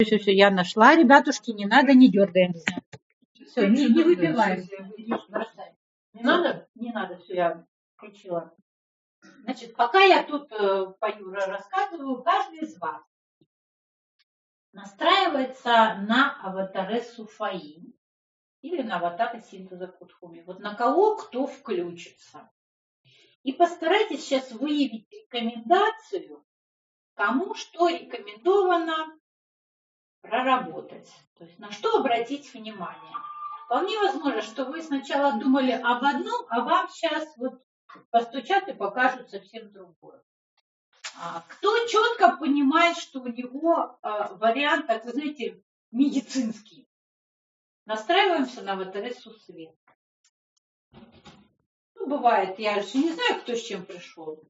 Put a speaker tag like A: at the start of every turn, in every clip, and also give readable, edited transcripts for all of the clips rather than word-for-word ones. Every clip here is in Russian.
A: Все, я нашла. Ребятушки, не надо, не дергаемся. Все, не выпиваем. Не надо? Не надо, все, я включила. Значит, пока я тут пою, рассказываю, каждый из вас настраивается на аватары Суфаи или на аватары синтеза Кутхуми. Вот на кого кто включится. И постарайтесь сейчас выявить рекомендацию, кому что рекомендовано проработать. То есть на что обратить внимание. Вполне возможно, что вы сначала думали об одном, а вам сейчас вот постучат и покажут совсем другое. Кто четко понимает, что у него вариант, так вы знаете, медицинский. Настраиваемся на аватаресу свет. Ну, бывает, я же не знаю, кто с чем пришел.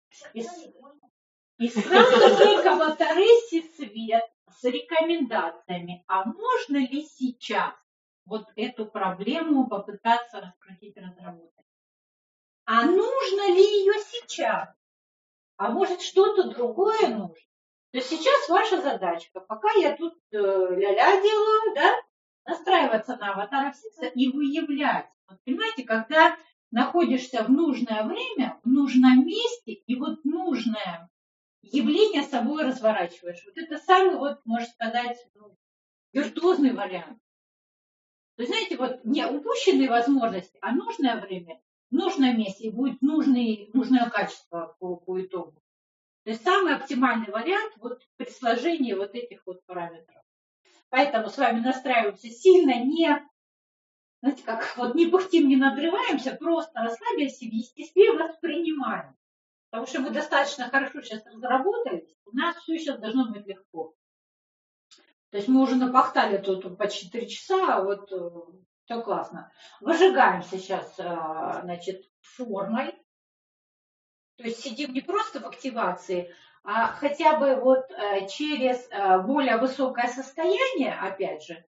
A: И сразу же к аватаресе свет с рекомендациями. А можно ли сейчас вот эту проблему попытаться раскрутить, разработать? А нужно ли ее сейчас? А может что-то другое нужно? То есть сейчас ваша задачка, пока я тут ля-ля делаю, да, настраиваться на аватара Сикса и выявлять. Вот понимаете, когда находишься в нужное время, в нужном месте, и вот нужное явление собой разворачиваешь. Вот это самый, вот, можно сказать, виртуозный вариант. То есть, знаете, вот не упущенные возможности, а нужное время, в нужном месте, и будет нужное качество по итогу. То есть самый оптимальный вариант вот при сложении вот этих вот параметров. Поэтому с вами настраиваемся сильно, не, знаете, как вот не пыхтим, не надрываемся, просто расслабились и в естестве воспринимаем. Потому что мы достаточно хорошо сейчас разработались, у нас все сейчас должно быть легко. То есть мы уже напахтали тут почти 3 часа, а вот все классно. Выжигаем сейчас, значит, формой. То есть сидим не просто в активации, а хотя бы вот через более высокое состояние, опять же,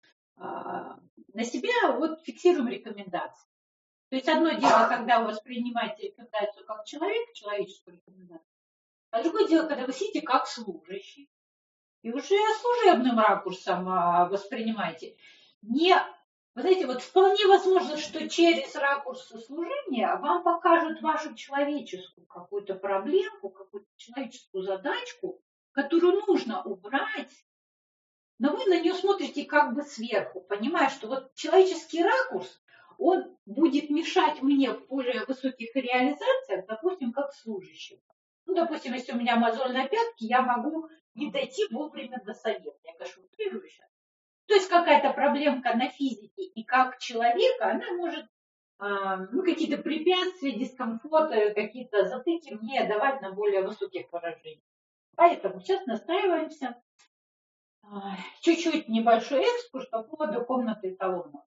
A: на себя вот фиксируем рекомендации. То есть одно дело, когда вы воспринимаете рекомендацию как человек, человеческую рекомендацию, а другое дело, когда вы сидите как служащий. И уже служебным ракурсом воспринимаете. Вы знаете, вот вполне возможно, что через ракурс служения вам покажут вашу человеческую какую-то проблемку, какую-то человеческую задачку, которую нужно убрать, но вы на нее смотрите как бы сверху, понимая, что вот человеческий ракурс, он будет мешать мне в более высоких реализациях, допустим, как служащий. Ну, допустим, если у меня мозоль на пятке, я могу не дойти вовремя до совета. Я, конечно, утрирую сейчас. То есть какая-то проблемка на физике и как человека, она может какие-то препятствия, дискомфорты, какие-то затыки мне давать на более высоких выражениях. Поэтому сейчас настраиваемся. Чуть-чуть небольшой экскурс по поводу комнаты эталонов.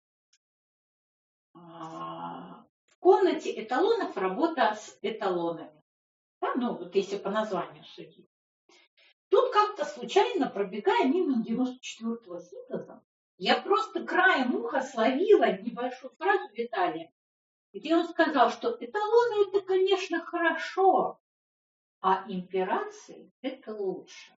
A: В комнате эталонов работа с эталонами. Да, ну, вот если по названию судить. Тут как-то случайно, пробегая мимо 94-го синтеза, я просто краем уха словила небольшую фразу Виталия, где он сказал, что эталоны это, конечно, хорошо, а имперации это лучше.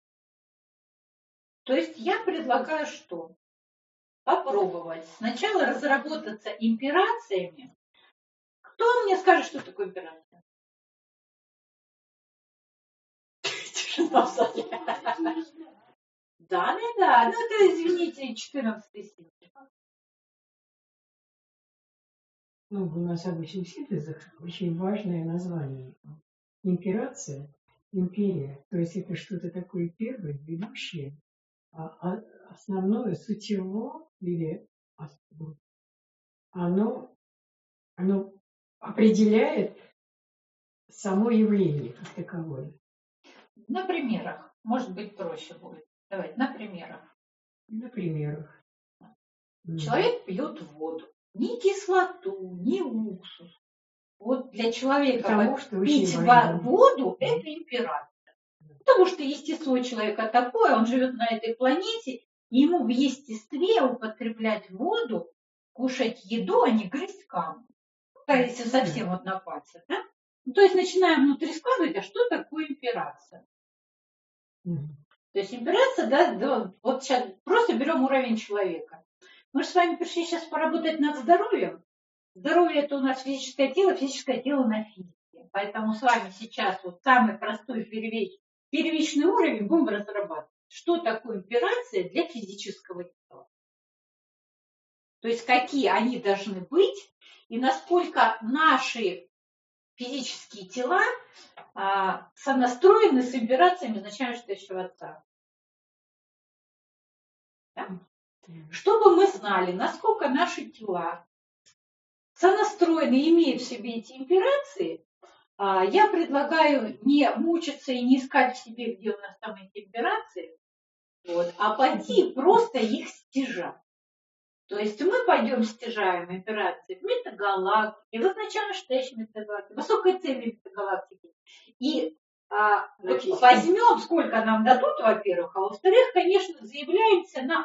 A: То есть я предлагаю что? Попробовать. Сначала разработаться имперациями. Кто мне скажет, что такое имперация? Тишина в зале. Да. Ну это, извините, 14-й синтез.
B: Ну, у нас обычно в синтезах очень важное название. Имперация, империя. То есть это что-то такое первое, ведущее, а основное, сутевое или оно определяет само явление как таковое.
A: На примерах. Может быть, проще будет. Давайте, на примерах.
B: На примерах.
A: Человек пьет воду. Ни кислоту, ни уксус. Вот для человека пить воду – это имперация. Потому что естество человека такое, он живет на этой планете, и ему в естестве употреблять воду, кушать еду, а не грызть камни. Если совсем вот на пальцах, да? Ну, то есть начинаем внутри складывать, а что такое имперация? То есть имперация, да, вот сейчас просто берем уровень человека. Мы же с вами пришли сейчас поработать над здоровьем. Здоровье – это у нас физическое тело на физике. Поэтому с вами сейчас вот самый простой первичный уровень будем разрабатывать. Что такое имперация для физического тела? То есть какие они должны быть и насколько наши физические тела сонастроены с имперациями изначально стоящего отца. Да? Чтобы мы знали, насколько наши тела сонастроены, имеют в себе эти имперации, я предлагаю не мучиться и не искать в себе, где у нас там эти имперации, а пойти просто их стяжать. То есть мы пойдем стяжаем имперации в метагалактике, в изначально стоящей метагалактике, высокой цели метагалактики. И возьмем, сколько нам дадут, во-первых, а во-вторых, конечно, заявляемся на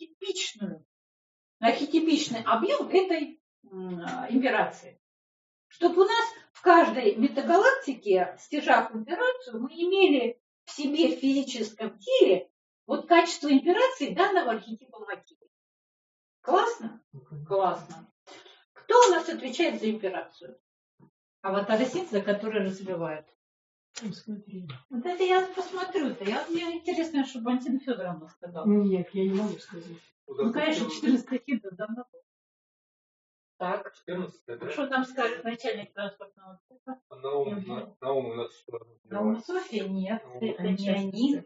A: архетипичный объем этой имперации. Чтобы у нас в каждой метагалактике, стяжав имперацию, мы имели в себе в физическом теле вот качество имперации данного архетипа материи. Классно? Классно. Кто у нас отвечает за имперацию? Аватары Синтеза, которые развивают.
B: Посмотри.
A: Вот это я посмотрю-то. Мне интересно, чтобы Антина Федоровна сказала.
B: Нет, я не могу сказать.
A: Ну, конечно, 14 Синтез давно. Так.
C: 14,
A: Что там скажет начальник транспортного центра?
C: Наум у нас что?
A: Наум Софья? Нет, это не они.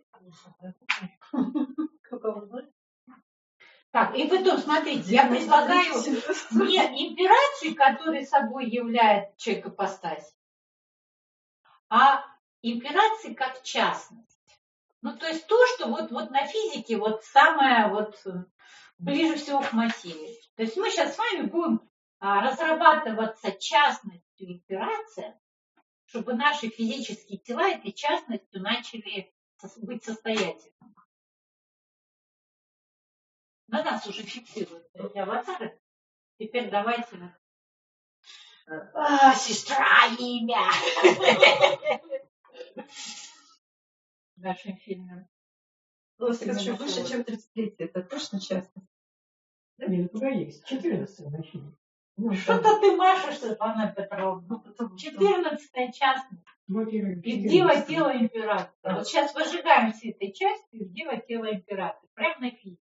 A: Так, и потом, смотрите, я предлагаю не имперацию, которая собой является человек-ипостась, а имперации как частность. Ну, то есть то, что вот на физике самое ближе всего к материи. То есть мы сейчас с вами будем разрабатываться частностью имперация, чтобы наши физические тела этой частностью начали быть состоятельными. На нас уже фиксируют эти аватары. Теперь давайте. Сестра, имя. В нашем фильме.
D: Выше, чем 33, это точно часто.
B: Не, ну куда есть? 14 начнем.
A: Что-то ты машешь, Анна Петровна. 14-я частность. Ивдива тело императора. Вот сейчас выжигаем все этой частью Ивдива тело императора. Прямо на физике.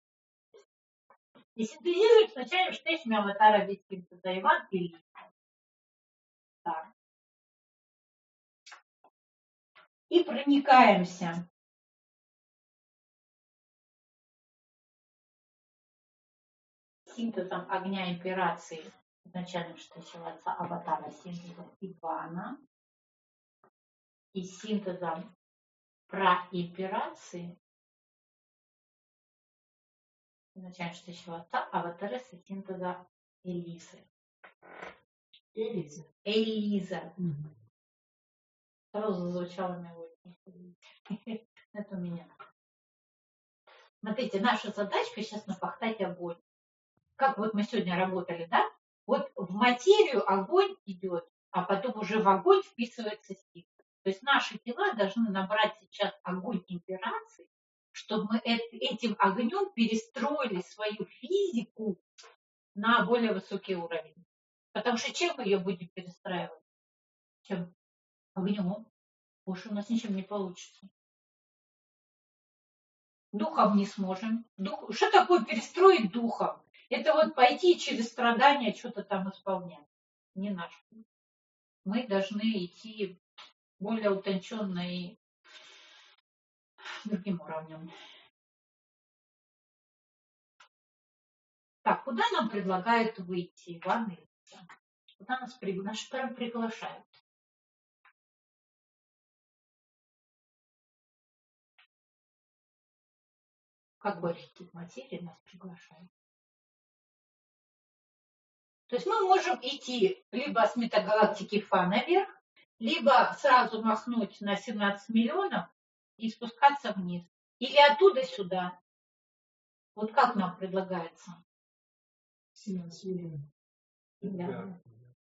A: И синтезируем сначала штечами аватара Витькинса Иван и Лиса. Так. И проникаемся синтезом огня имперации изначально штечего отца аватара синтезом Ивана и синтезом проимперации изначально штечего отца аватара синтеза Элизы. Элиза. Сразу зазвучала мелодия. Это у меня. Смотрите, наша задачка сейчас напахтать огонь. Как мы сегодня работали, да? Вот в материю огонь идет, а потом уже в огонь вписывается сила. То есть наши тела должны набрать сейчас огонь имперации, чтобы мы этим огнем перестроили свою физику на более высокий уровень. Потому что чем мы ее будем перестраивать? Чем? Огнем. Больше у нас ничем не получится. Духом не сможем. Что такое перестроить духом? Это пойти через страдания что-то там исполнять. Не наш. Мы должны идти более утонченно и другим уровнем. Так, куда нам предлагают выйти, Иван и Лиса? Куда нас приглашают? Какой архетип материи нас приглашает? То есть мы можем идти либо с метагалактики Фа наверх, либо сразу махнуть на 17 миллионов и спускаться вниз. Или оттуда сюда. Вот как нам предлагается?
B: 17 миллионов.
A: Да.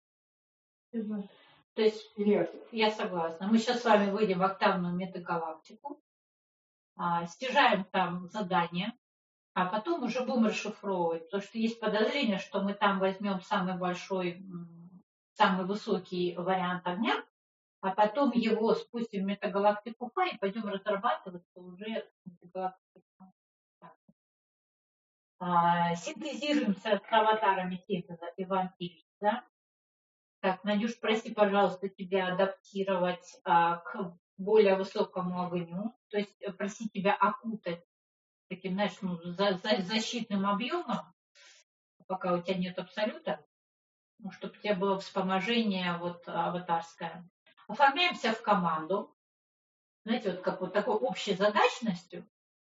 A: То есть я согласна. Мы сейчас с вами выйдем в октавную метагалактику. снижаем там задание, а потом уже будем расшифровывать. Потому что есть подозрение, что мы там возьмем самый большой, самый высокий вариант огня, а потом его спустим в метагалактику Фа и пойдем разрабатывать уже метагалактику Фа. Синтезируемся с аватарами синтеза Иван Ильич, да? Так, Надюш, прости, пожалуйста, тебя адаптировать к более высокому огню, то есть проси тебя окутать таким, знаешь, защитным объемом, пока у тебя нет абсолюта, чтобы у тебя было вспоможение вот аватарское. Оформляемся в команду, знаете, вот как вот такой общей задачностью,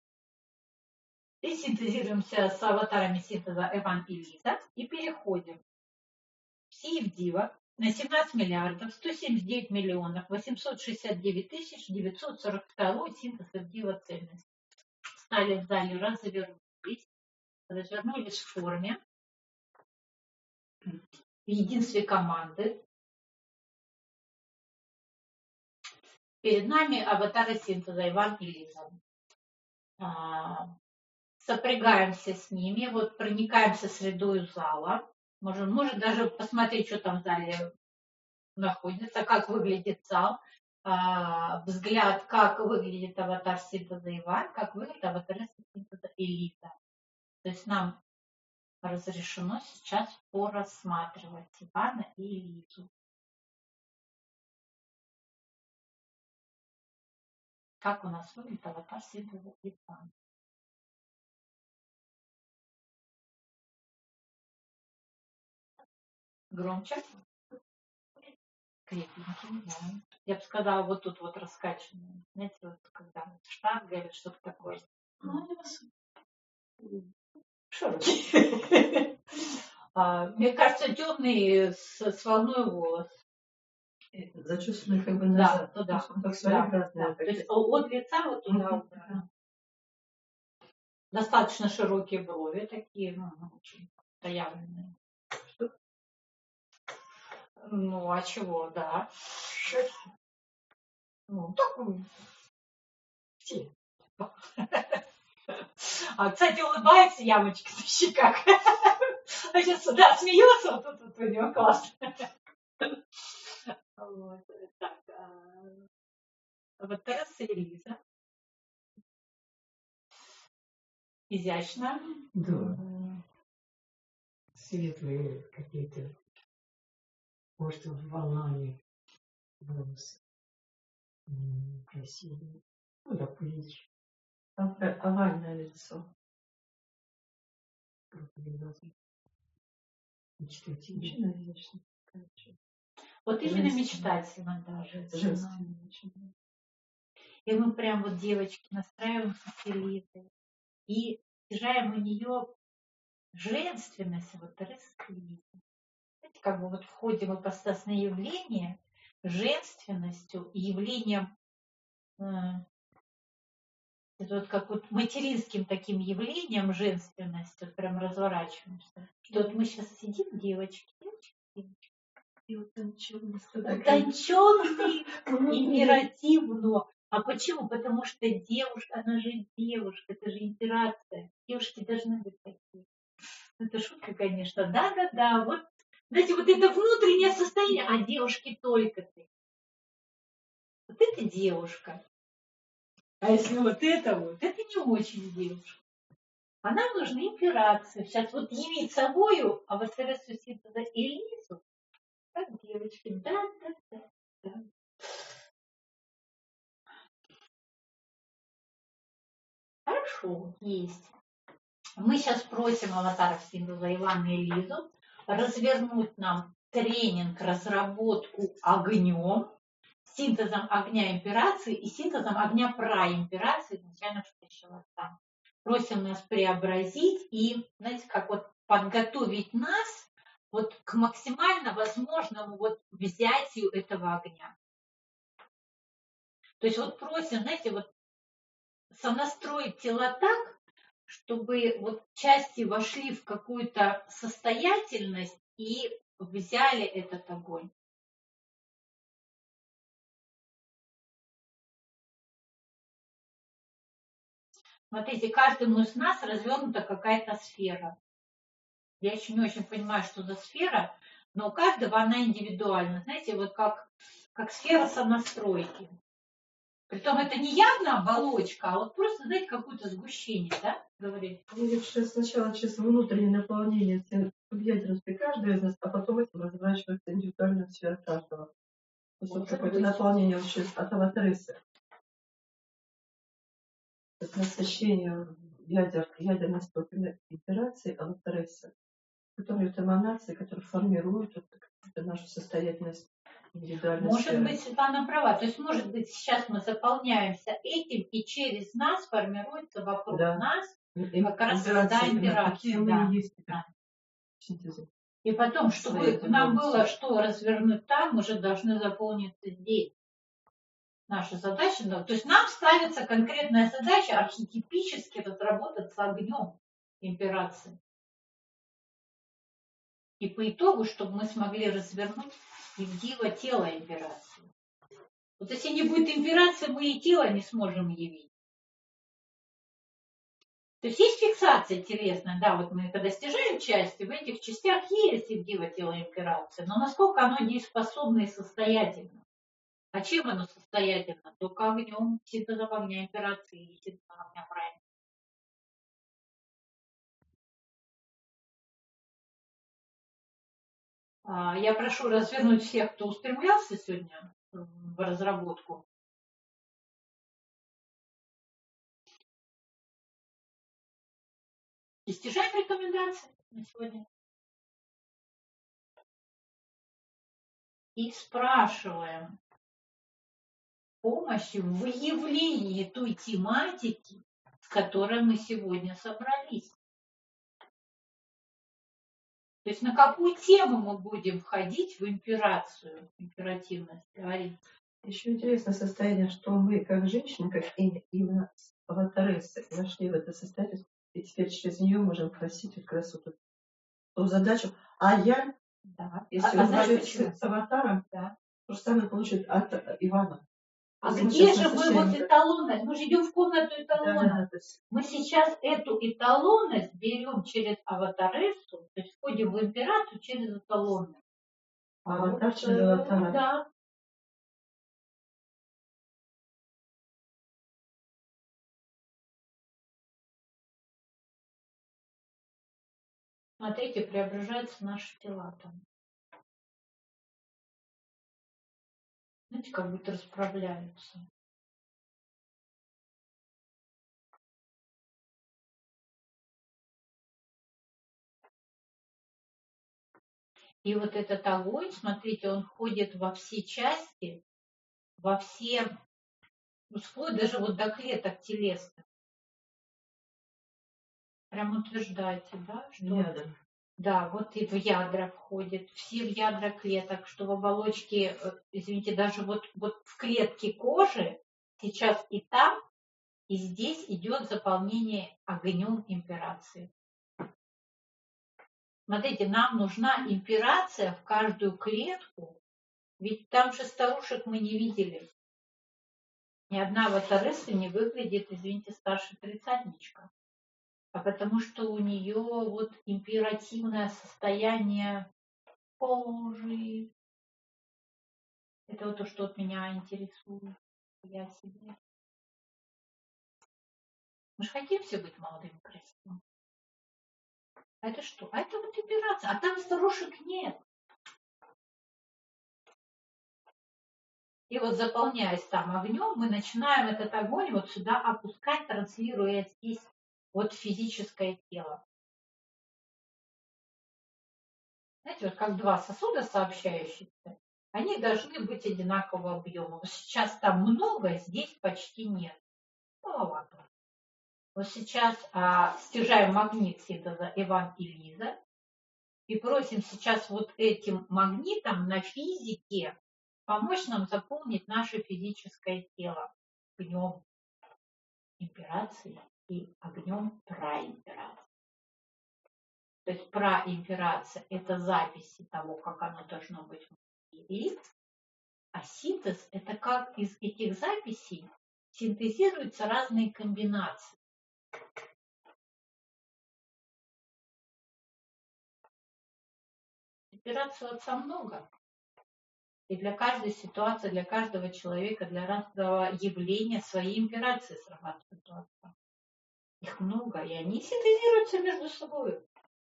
A: и синтезируемся с аватарами синтеза Эван и Лиза, и переходим в Сиевдива на 17 миллиардов 179 миллионов 869 тысяч 942 синтез Эвдива цельности. Стали в зале, развернулись в форме, в единстве команды. Перед нами аватары синтеза Иван и Лиза. Сопрягаемся с ними, вот проникаемся средой зала. Можем даже посмотреть, что там в зале находится, как выглядит зал. Взгляд, как выглядит аватар синтеза Иван, как выглядит аватар синтеза Элита. То есть нам разрешено сейчас порассматривать Ивана и Элиту. Как у нас выглядит аватар синтеза Ивана. Громче. Крепенький, да. Я бы сказала, вот тут вот раскачанный. Знаете, вот когда штанга или что-то такое. Ну, широкий. Мне кажется, темный с волной волос.
D: Зачесанный как бы назад.
A: Да, туда.
D: Да.
A: То есть от лица вот туда убрано. Достаточно широкие брови, такие, очень проявленные.
D: Что?
A: Ну, а чего, да. Ну, такой. Кстати, улыбается, ямочка на щеках. А сейчас, да, смеется, вот тут у него классно. Вот, так. Вот Тереза и Лиза. Изящно.
B: Да. Светлые какие-то, может, волнами волосы. Красивые. Ну, да, плечи.
D: Овальное лицо.
B: Крупные глаза.
D: Мужчина изящный.
A: Вот именно мечтательно даже.
D: Женственный.
A: И мы прям вот, девочки, настраиваемся с Элизой. И снижаем у нее женственность, вот Тереза и Лиза. Знаете, как бы вот входим в ипостасное явление женственностью и явлением, это вот как вот материнским таким явлением женственности, вот прям разворачиваемся. Что вот мы сейчас сидим, девочки,
D: И утонченный.
A: утонченный, императивно. А почему? Потому что девушка, она же девушка, это же имперация. Девушки должны быть такие. Это шутка, конечно. Да. Вот, знаете, вот это внутреннее состояние, а девушки только ты. Вот это девушка. А если вот это не очень девушка. А нам нужны имперации. Сейчас вот явить собою, а вот синтеза Элизу, как девочки. Да. Хорошо, есть. Мы сейчас просим аватаров синтеза Ивана и Лизу развернуть нам тренинг, разработку огнем, синтезом огня имперации и синтезом огня праимперации изначально встретила там. Просим нас преобразить и, знаете, как вот подготовить нас вот к максимально возможному вот взятию этого огня. То есть вот просим, знаете, вот сонастроить тела так, чтобы вот части вошли в какую-то состоятельность и взяли этот огонь. Смотрите, каждому из нас развернута какая-то сфера. Я еще не очень понимаю, что за сфера, но у каждого она индивидуальна. Знаете, вот как сфера сонастройки. Притом это не явно оболочка, а вот просто, знаете, какое-то сгущение, да, говорили?
D: Сначала через внутреннее наполнение субъектности каждого из нас, а потом этим разворачивается индивидуальная сфера каждого. То есть вот какое-то наполнение через от аватарисы. Это насыщение ядерной структурной операции аватарисы, которые это эманации, которые формируют нашу состоятельность индивидуальной
A: Может
D: сферы.
A: быть, Светлана права. То есть, может быть, сейчас мы заполняемся этим, и через нас формируется вокруг нас как раз вода имперации.
D: Мы и есть
A: Да.
D: синтезы.
A: И потом, чтобы нам было что развернуть там, мы же должны заполниться здесь. Наша задача, то есть нам ставится конкретная задача архетипически разработать с огнем имперации. И по итогу, чтобы мы смогли развернуть и в диво тело имперации. Вот если не будет имперации, мы и тело не сможем явить. То есть есть фиксация телесная, да, вот мы когда стяжаем части, в этих частях есть и в диво тело имперации, но насколько оно дееспособно и состоятельно. А чем оно состоятельно? Только огнем, синтезом огня имперации и синтезом огня прайма. Я прошу развернуть всех, кто устремлялся сегодня в разработку. Достижаем рекомендации на сегодня. И спрашиваем помощи в выявлении той тематики, с которой мы сегодня собрались. То есть на какую тему мы будем входить в имперацию, императивность говорить.
D: Еще интересное состояние, что мы, как женщины, как именно аватаресы, вошли в это состояние, и теперь через нее можем просить как раз вот эту задачу. А я, если он говорит с аватаром, то же самое получит от Ивана.
A: А где же мы вот эталонность? Мы же идем в комнату эталона.
D: Да.
A: Мы сейчас эту эталонность берем через аватарессу, то есть входим в имперацию через эталонность.
D: Аватар через аватара.
A: Да. Смотрите, преображаются наши тела там. Знаете, как будто расправляются. И вот этот огонь, смотрите, он входит во все части, во все, вплоть даже вот до клеток телесных. Прям утверждаете, да? Что...
D: Ядра. Да,
A: вот и в ядра входит, все в ядра клеток, что в оболочке, извините, даже вот в клетке кожи сейчас и там, и здесь идет заполнение огнем имперации. Смотрите, нам нужна имперация в каждую клетку, ведь там же старушек мы не видели. Ни одна аватареса не выглядит, извините, старше тридцатничка. А потому что у нее вот императивное состояние кожи. Это вот то, что от меня интересует. Я себе. Мы же хотим все быть молодыми, красивыми. А это что? А это вот имперация. А там старушек нет. И вот заполняясь там огнем, мы начинаем этот огонь вот сюда опускать, транслируя здесь вот физическое тело. Знаете, вот как два сосуда сообщающиеся, они должны быть одинакового объема. Вот сейчас там много, здесь почти нет. Маловато. Вот сейчас стяжаем магнит синтеза Иван и Лиза. И просим сейчас вот этим магнитом на физике помочь нам заполнить наше физическое тело огнем имперации и огнем праимперации. То есть праимперация – это записи того, как оно должно быть внутри, а синтез – это как из этих записей синтезируются разные комбинации. Операций отца много. И для каждой ситуации, для каждого человека, для разного явления свои имперации срабатывают у отца. Их много, и они синтезируются между собой.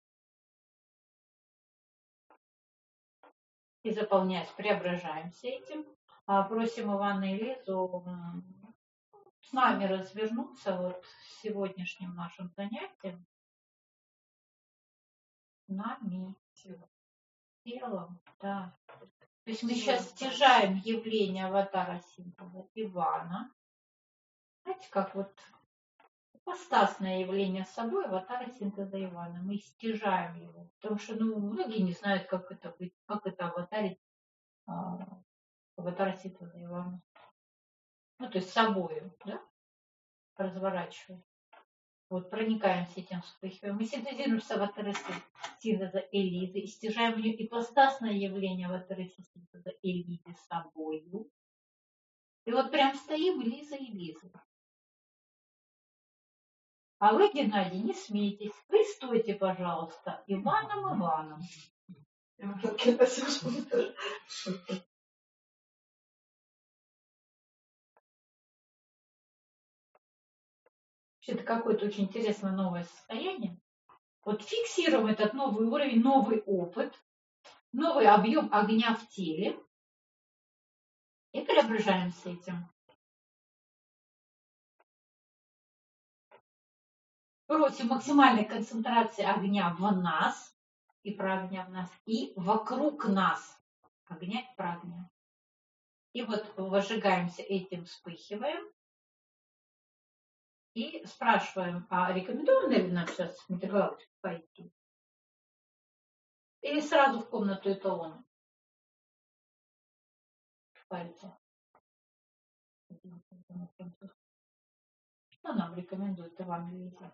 A: И заполняясь, преображаемся этим. Просим Ивана и Лизу с нами развернуться вот с сегодняшним нашим занятием. Нами. Телом, да. То есть мы сейчас стяжаем явление аватара синтеза Ивана. Знаете, как вот ипостасное явление собой аватара синтеза Ивана. Мы стяжаем его. Потому что многие не знают, как это быть, как это аватарить аватара синтеза Ивана. То есть собою, да? Разворачиваем. Вот проникаемся этим, вспыхиваем. Мы синтезируемся аватары синтеза Элизы и стяжаем ее ипостасное явление аватары синтеза Элизы собою. И вот прям стоим Лиза и Лиза. А вы, Геннадий, не смейтесь. Вы стойте, пожалуйста, Иваном. Это какое-то очень интересное новое состояние. Вот фиксируем этот новый уровень, новый опыт, новый объем огня в теле и преображаемся этим. Просим максимальной концентрации огня в нас и про огня в нас, и вокруг нас огня и про огня. И вот возжигаемся этим, вспыхиваем. И спрашиваем, а рекомендовано ли нам сейчас в метагалактику пойти? Или сразу в комнату эталона? Пойти. Что нам рекомендует Иван Ильич?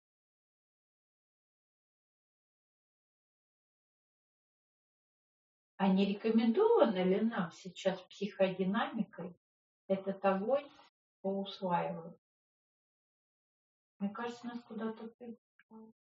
A: А не рекомендовано ли нам сейчас психодинамикой этот огонь поусваивать? Мне кажется, нас куда-то приглашают.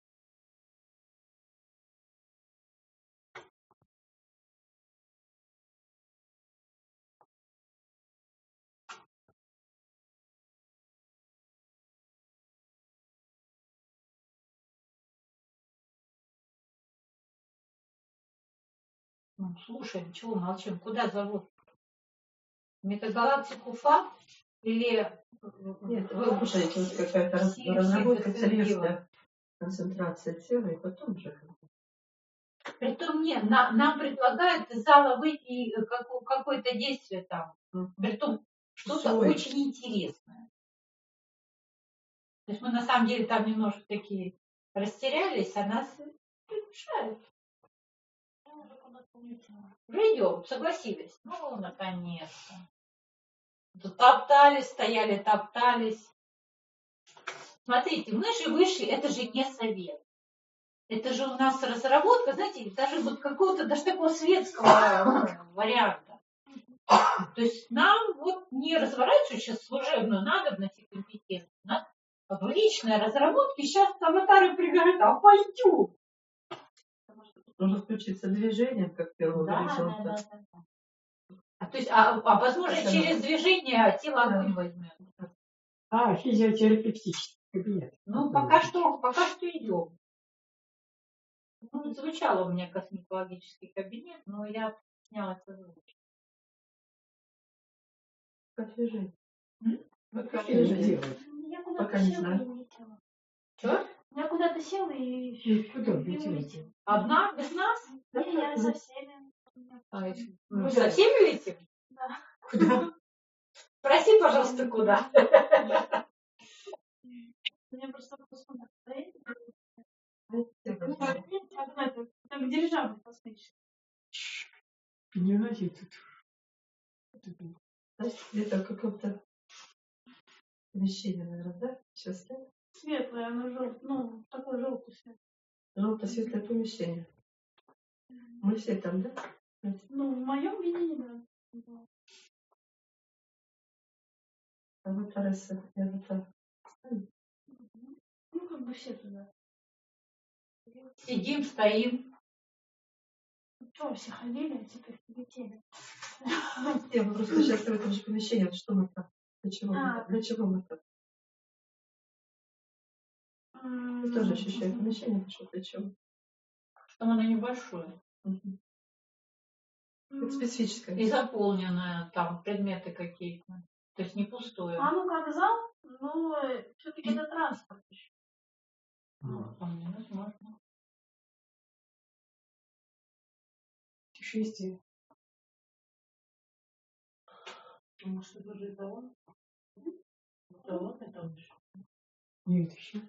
A: Слушаем, чего молчим? Куда зовут? Метагалактику ФА? Или...
D: Нет, вы слушаете, вот какая-то разработка интересная, концентрация тела, и потом же...
A: Притом нет, нам предлагают из зала выйти и какое-то действие там. Притом что-то очень интересное. То есть мы на самом деле там немножко такие растерялись, а нас приглашают. Уже идем, согласились. Наконец-то. Топтались, стояли, топтались. Смотрите, мы же вышли, это же не совет. Это же у нас разработка, знаете, даже вот какого-то, даже такого светского варианта. То есть нам вот не разворачивать сейчас служебную надобность и компетенцию. У нас в личной разработке сейчас аватары пригорят, а пойдем.
D: Нужно включиться движением, как первого горизонта.
A: Да. То есть, возможно, через движение тело огонь возьмет.
B: Физиотерапевтический кабинет.
A: Пока что идем. Звучало у меня косметологический кабинет, но я сняла это звук.
D: Как движение?
B: Как движение?
E: Я куда-то села и улетела.
A: Что?
E: Я куда-то села и
B: Куда вы летите?
A: Одна, без нас?
E: Не, я со всеми.
A: Мы со всеми летим?
E: Да.
A: Куда? Спроси, пожалуйста, куда?
E: У меня просто посмотрит. Как дирижабль космический.
B: Не носи тут.
D: Значит, где-то в каком-то помещении, наверное, да? Сейчас нет?
E: Светлое, оно желтое, такой желтый свет.
D: Желто-светлое помещение. Мы все там, да?
E: В моем видении, да.
D: Аватары, аватар.
E: как бы все туда.
A: Сидим, стоим.
E: Что, все ходили, а теперь полетели.
D: Я просто сейчас в этом же помещении, вот что мы там? Для чего мы там? Для чего мы там? Я тоже ощущаю помещение, что для чего.
A: Что оно небольшое.
D: Мгм. Это специфическое.
A: И заполненное там предметы какие-то. То есть не пустое.
E: А ну как зал, но все-таки это транспорт еще.
A: Ну, там невозможно.
B: Путешествие.
A: Может, это уже эталон? Эталон это лучше.
B: Нет, еще.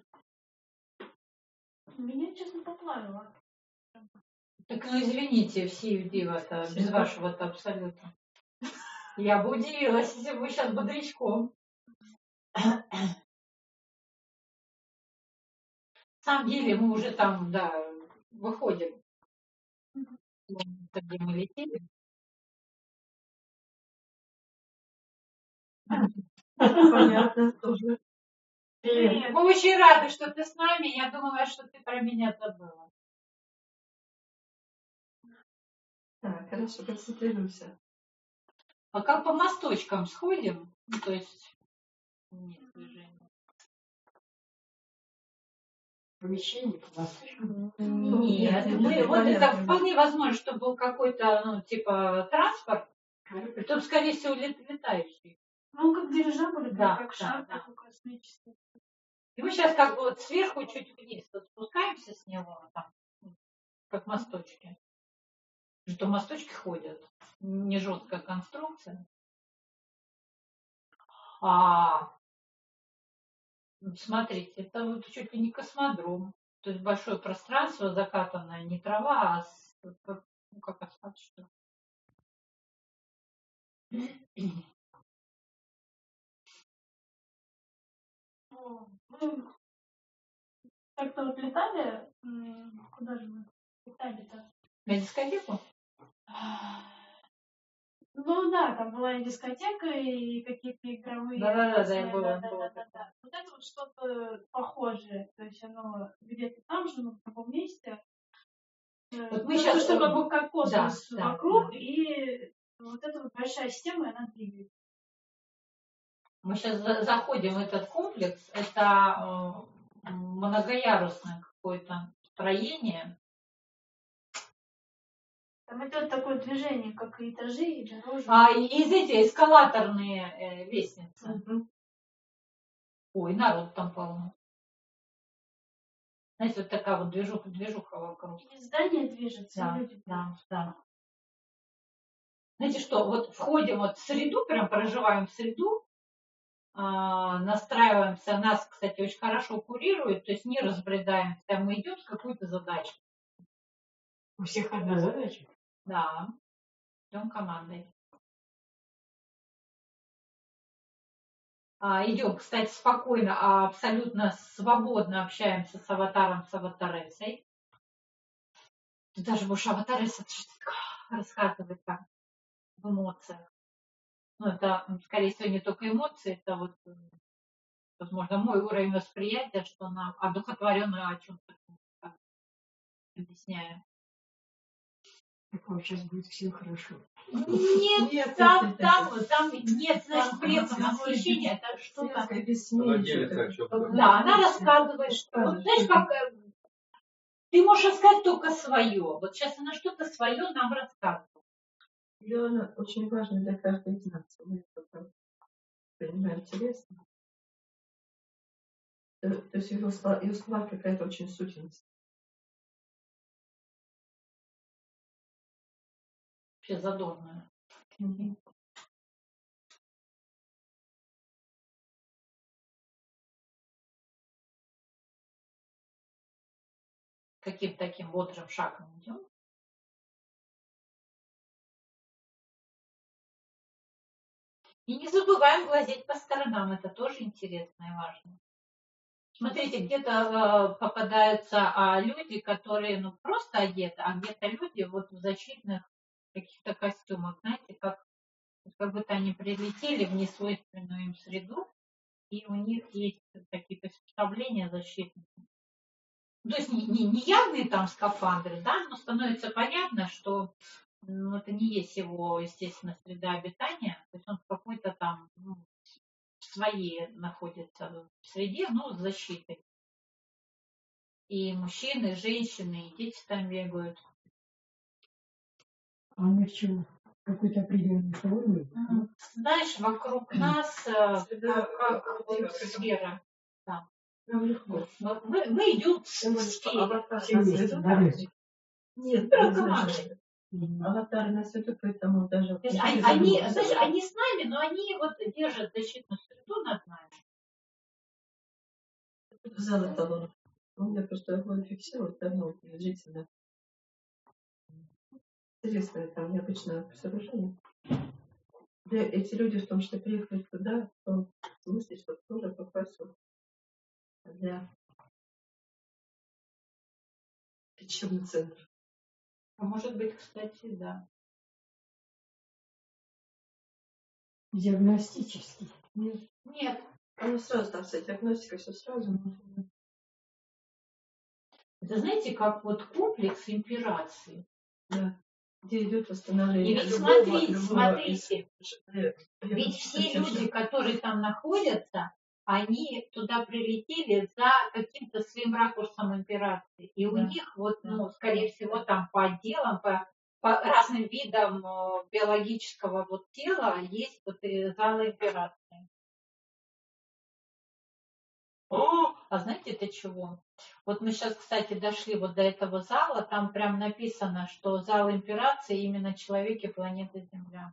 E: Меня, честно, поплавило.
A: Так, ну извините, все дива-то, без вашего-то абсолютно. Я бы удивилась, если бы вы сейчас бодрячком. На самом деле мы уже там, да, выходим. Где мы летели.
D: Понятно, тоже.
E: Привет.
A: Мы очень рады, что ты с нами. Я думала, что ты про меня забыла.
D: Так, хорошо, концентрируемся.
A: А как по мосточкам сходим? Ну, то есть нет движения.
B: Помещение, по-моему.
A: Нет, мы, вот это вполне возможно, что был какой-то, ну, типа транспорт, притом, скорее всего, летающий.
E: Ну, как дирижабль,
A: Да,
E: как
A: да,
E: шар
A: да.
E: такой космический.
A: И мы сейчас как бы вот сверху чуть вниз вот спускаемся с него, там, как мосточки. Что мосточки ходят. Не жесткая конструкция. А смотрите, это вот чуть ли не космодром. То есть большое пространство, закатанное не трава, а ну, как асфальт, что ли.
E: Мы как-то вот летали, куда же мы летали-то?
A: На дискотеку?
E: Ну да, там была и дискотека, и какие-то игровые.
A: Да,
E: я
A: было.
E: да. Вот это вот что-то похожее. То есть оно где-то там же, но в другом месте.
A: Вот мы сейчас
E: что как бы как космос
A: да,
E: вокруг, и вот эта вот большая система, она двигается.
A: Мы сейчас заходим в этот комплекс. Это многоярусное какое-то строение.
E: Там идет такое движение, как и этажи, и дорожки.
A: И эти эскалаторные лестницы. Ой, народ там полно. Знаете, вот такая вот движуха вокруг.
E: И здание движется,
A: Да,
E: и люди.
A: да. Знаете что, вот входим вот в среду, прям проживаем в среду, настраиваемся, нас, кстати, очень хорошо курируют, то есть не разбредаемся, мы идем с какой-то задачей.
B: У всех одна задача.
A: Да, идем командой. Идем, кстати, спокойно, абсолютно свободно общаемся с аватаром, с аватаресой. Ты даже будешь аватареса рассказывать там в эмоциях. Ну, это, скорее всего, не только эмоции, это вот, возможно, мой уровень восприятия, что она одухотворенную о чем-то объясняю.
B: Так вам сейчас будет всем хорошо.
A: Нет, там нет, значит, при этом восхищение, это что-то.
C: Она делится о чем-то.
A: Да, она рассказывает, что, вот, знаешь, как ты можешь рассказать только свое. Вот сейчас она что-то свое нам рассказывает.
D: Она очень важна для каждой из нас. Мы это понимаем интересно. То есть ее слова какая-то очень сущность.
A: Вообще задорная. Каким таким бодрым шагом идем. И не забываем глазеть по сторонам, это тоже интересно и важно. Смотрите, где-то попадаются люди, которые просто одеты, а где-то люди вот в защитных каких-то костюмах, знаете, как будто они прилетели в несвойственную им среду, и у них есть такие приспособления защитные. То есть не явные там скафандры, да, но становится понятно, что это не есть его, естественно, среда обитания, то есть он в какой-то там в своей находится среде, но с защитой. И мужчины, и женщины, и дети там бегают.
B: А мы в чем? Какой-то определенной форме?
A: Знаешь, вокруг нас как сфера. Да. Мы идем в сфере.
D: Нет, аватары на свету, поэтому даже...
A: То есть они с нами, но они вот держат защитную среду над нами.
D: Зал эталон. Я просто его фиксирую, давно длительно. Интересное там необычное сооружение. Эти люди, в том числе, приехали туда, в том смысле, что тоже попасть для лечебный центр.
A: А может быть, кстати, да.
B: Диагностический.
A: Нет.
D: Оно сразу там вся диагностика, все сразу.
A: Это знаете, как вот комплекс имперации.
D: Да. Где идет восстановление.
A: И ведь смотрите, ведь все люди, которые там находятся, они туда прилетели за каким-то своим ракурсом имперации. И у них вот, скорее всего, там по отделам, по разным видам биологического вот тела есть вот и залы имперации. А знаете, это чего? Вот мы сейчас, кстати, дошли вот до этого зала, там прям написано, что зал имперации именно человеки планеты Земля.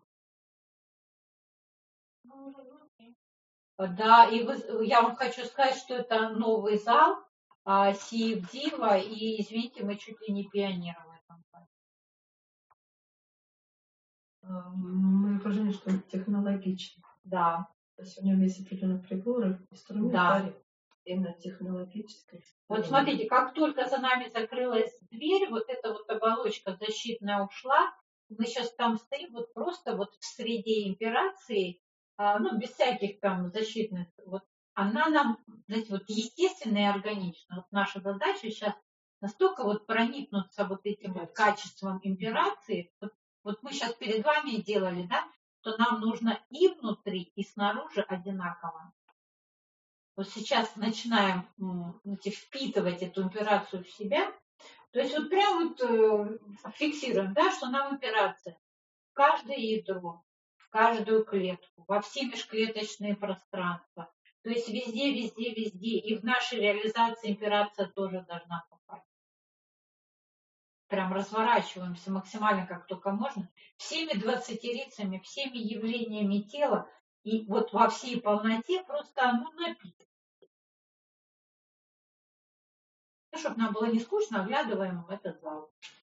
A: Да, и я вам хочу сказать, что это новый зал Сиевдива, и, извините, мы чуть ли не пионеры в этом зале.
D: Мы поняли, что он технологичный.
A: Да.
D: То есть в нем есть определенные приборы, инструментарий.
A: Да.
D: Именно технологической.
A: Вот смотрите, как только за нами закрылась дверь, вот эта вот оболочка защитная ушла, мы сейчас там стоим вот просто вот в среде имперации, без всяких там защитных, вот она нам, знаете, вот естественно и органично. Вот наша задача сейчас настолько вот проникнуться вот этим вот качеством имперации, вот мы сейчас перед вами делали, да, что нам нужно и внутри, и снаружи одинаково. Вот сейчас начинаем впитывать эту имперацию в себя. То есть вот прям вот фиксируем, да, что нам имперация в каждое ядро, в каждую клетку, во все межклеточные пространства. То есть везде, везде, везде. И в нашей реализации имперация тоже должна попасть. Прям разворачиваемся максимально, как только можно. Всеми 20-рицами, всеми явлениями тела. И вот во всей полноте просто напитываем. Чтобы нам было не скучно, оглядываем этот зал.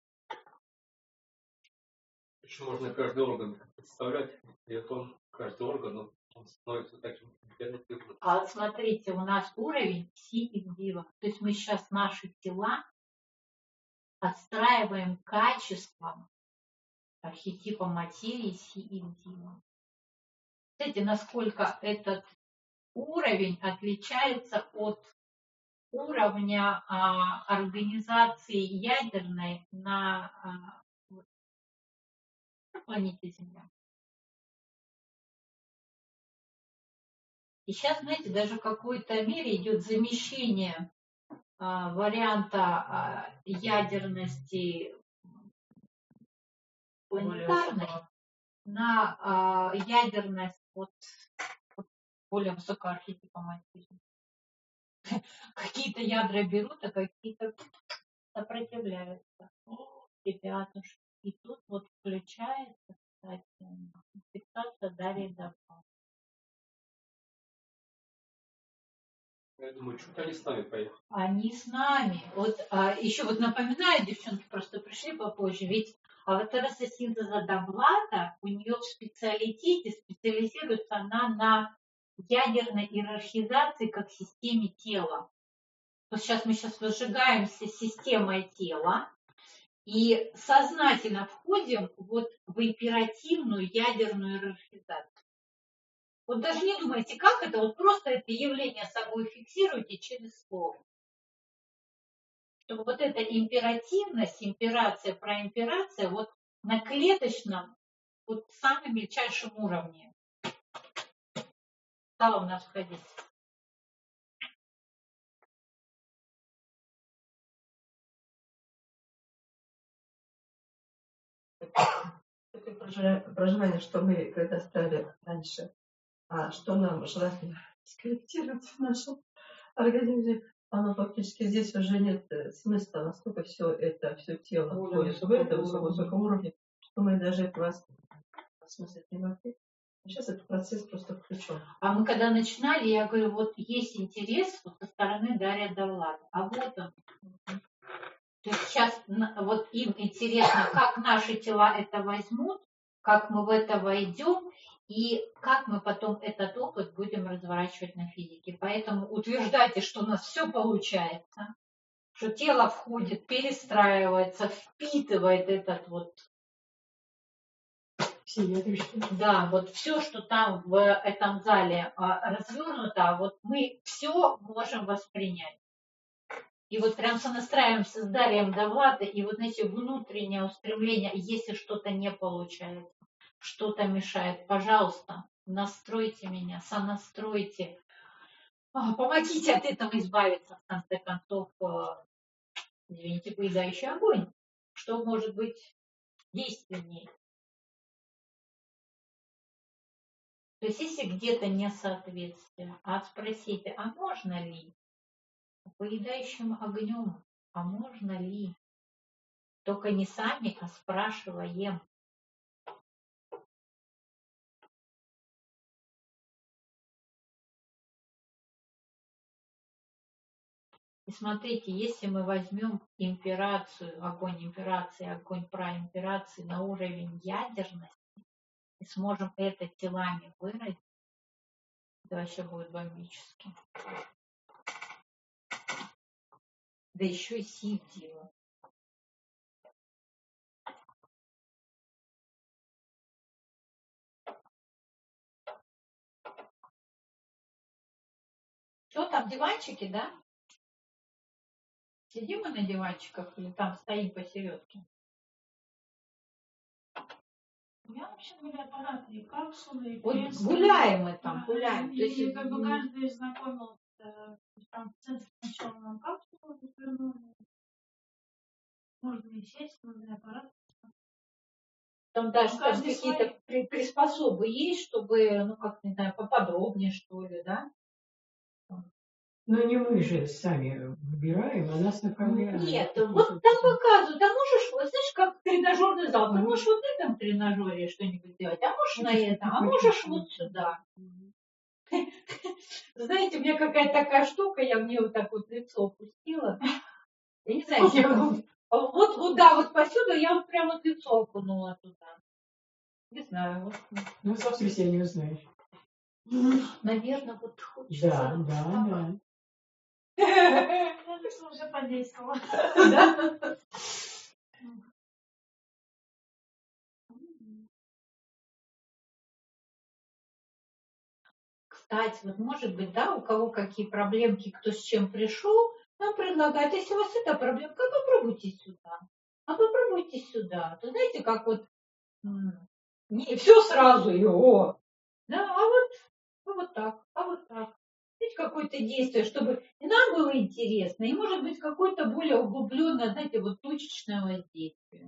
C: Еще можно каждый орган представлять, и потом каждый орган он становится таким оперативным.
A: А смотрите, у нас уровень Си-Ин-Дива. То есть мы сейчас наши тела отстраиваем качеством архетипа материи Си-Ин-Дива. Смотрите, насколько этот уровень отличается от уровня организации ядерной на планете Земля. И сейчас, знаете, даже в какой-то мере идет замещение варианта ядерности планетарной на ядерность вот более высокого архетипа материи. Какие-то ядра берут, а какие-то сопротивляются. Ребятушки. И тут вот включается, кстати, фиксация Дарьи Давка.
C: Я думаю, что-то они с нами поехали.
A: Они с нами. Вот еще вот напоминаю, девчонки просто пришли попозже, ведь аватаресса синтеза Довлата, у нее в специалитете специализируется она на ядерной иерархизации как системе тела. Вот сейчас мы выжигаемся системой тела и сознательно входим вот в императивную ядерную иерархизацию. Вот даже не думайте, как это, вот просто это явление собой фиксируйте через слово. Чтобы вот эта императивность, имперация, проимперация, вот на клеточном, вот самом мельчайшем уровне стала у нас входить.
D: Такое проживание, что мы когда стали раньше, что нам желательно скорректировать в нашем организме, оно фактически здесь уже нет смысла, настолько все это, все тело входит в это высоком уровне, что мы даже этого осмыслить не могли. Сейчас этот процесс просто включен.
A: А мы когда начинали, я говорю, вот есть интерес вот со стороны Дарья Давлада. А вот он. То есть сейчас вот им интересно, как наши тела это возьмут, как мы в это войдем, и как мы потом этот опыт будем разворачивать на физике. Поэтому утверждайте, что у нас все получается, что тело входит, перестраивается, впитывает этот вот. Да, вот все, что там в этом зале развернуто, вот мы все можем воспринять. И вот прям сонастраиваемся с Дарьем Давлада, и вот эти внутреннее устремление, если что-то не получается, что-то мешает, пожалуйста, настройте меня, сонастройте, помогите от этого избавиться, в конце концов, извините, поедающий огонь, что может быть действеннее. То есть если где-то несоответствие, спросите, а можно ли? Поедающим огнем, а можно ли? Только не сами, а спрашиваем. И смотрите, если мы возьмем имперацию, огонь проимперации на уровень ядерности и сможем это телами выразить, это вообще будет бомбически. Да еще и сидела. Что там, диванчики, да? Сидим мы на диванчиках или там стоим посередке?
E: У меня вообще были аппараты и капсулы, и
A: Вот
E: кресла.
A: гуляем мы там, гуляем.
E: И
A: То есть,
E: как бы каждый знакомился, там в центре сначала нам капсулу развернули. Можно и сесть, можно и аппарат.
A: там даже там
E: каждый
A: какие-то приспособы есть, чтобы, ну как, не знаю, поподробнее, что ли, да?
B: Но не мы же сами выбираем, а нас направляют.
A: Нет, вот там показывают, а можешь, вот знаешь, как тренажерный зал, ты можешь вот на этом тренажере что-нибудь делать, а можешь на этом, а можешь вот сюда. Знаете, у меня какая-то такая штука, я мне вот так вот лицо опустила. Я не знаю, вот да, вот посюда я вот прямо вот лицо окунула туда. Не знаю. Вот.
B: Ну, в смысле, не узнаешь.
A: Наверное, вот хочется.
B: Да.
E: Я уже подействовала.
A: Да? Кстати, вот может быть, да, у кого какие проблемки, кто с чем пришел, нам предлагают, если у вас эта проблемка, попробуйте сюда. А попробуйте сюда. То знаете, как вот не все сразу его. Да, вот так, а вот так. Знаете, какое-то действие, чтобы и нам было интересно, и может быть какое-то более углубленное, знаете, вот точечное воздействие.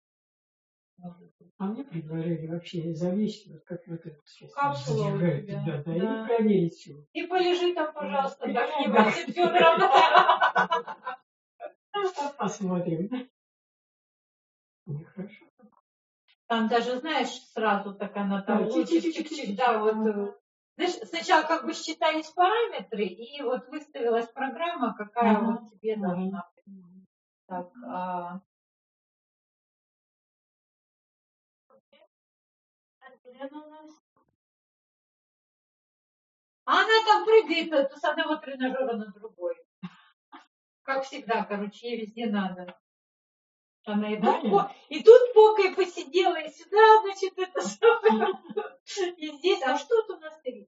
B: А мне предложили вообще завесить, вот как вот это сейчас.
A: Капсула у тебя.
B: Да, и проверить все.
A: И полежи там, пожалуйста, отдохни, Василий Федоровна.
B: Посмотрим. Нехорошо.
A: Там даже, знаешь, сразу так она там чик-чик-чик, да, вот. Знаешь, сначала как бы считались параметры, и вот выставилась программа, какая вот тебе должна быть. Так, она там прыгает с одного тренажера на другой. Как всегда, короче, ей везде надо. Она
B: Аня?
A: и тут покой посидела, и сюда, значит, это самое. И здесь. А что тут у нас стоит?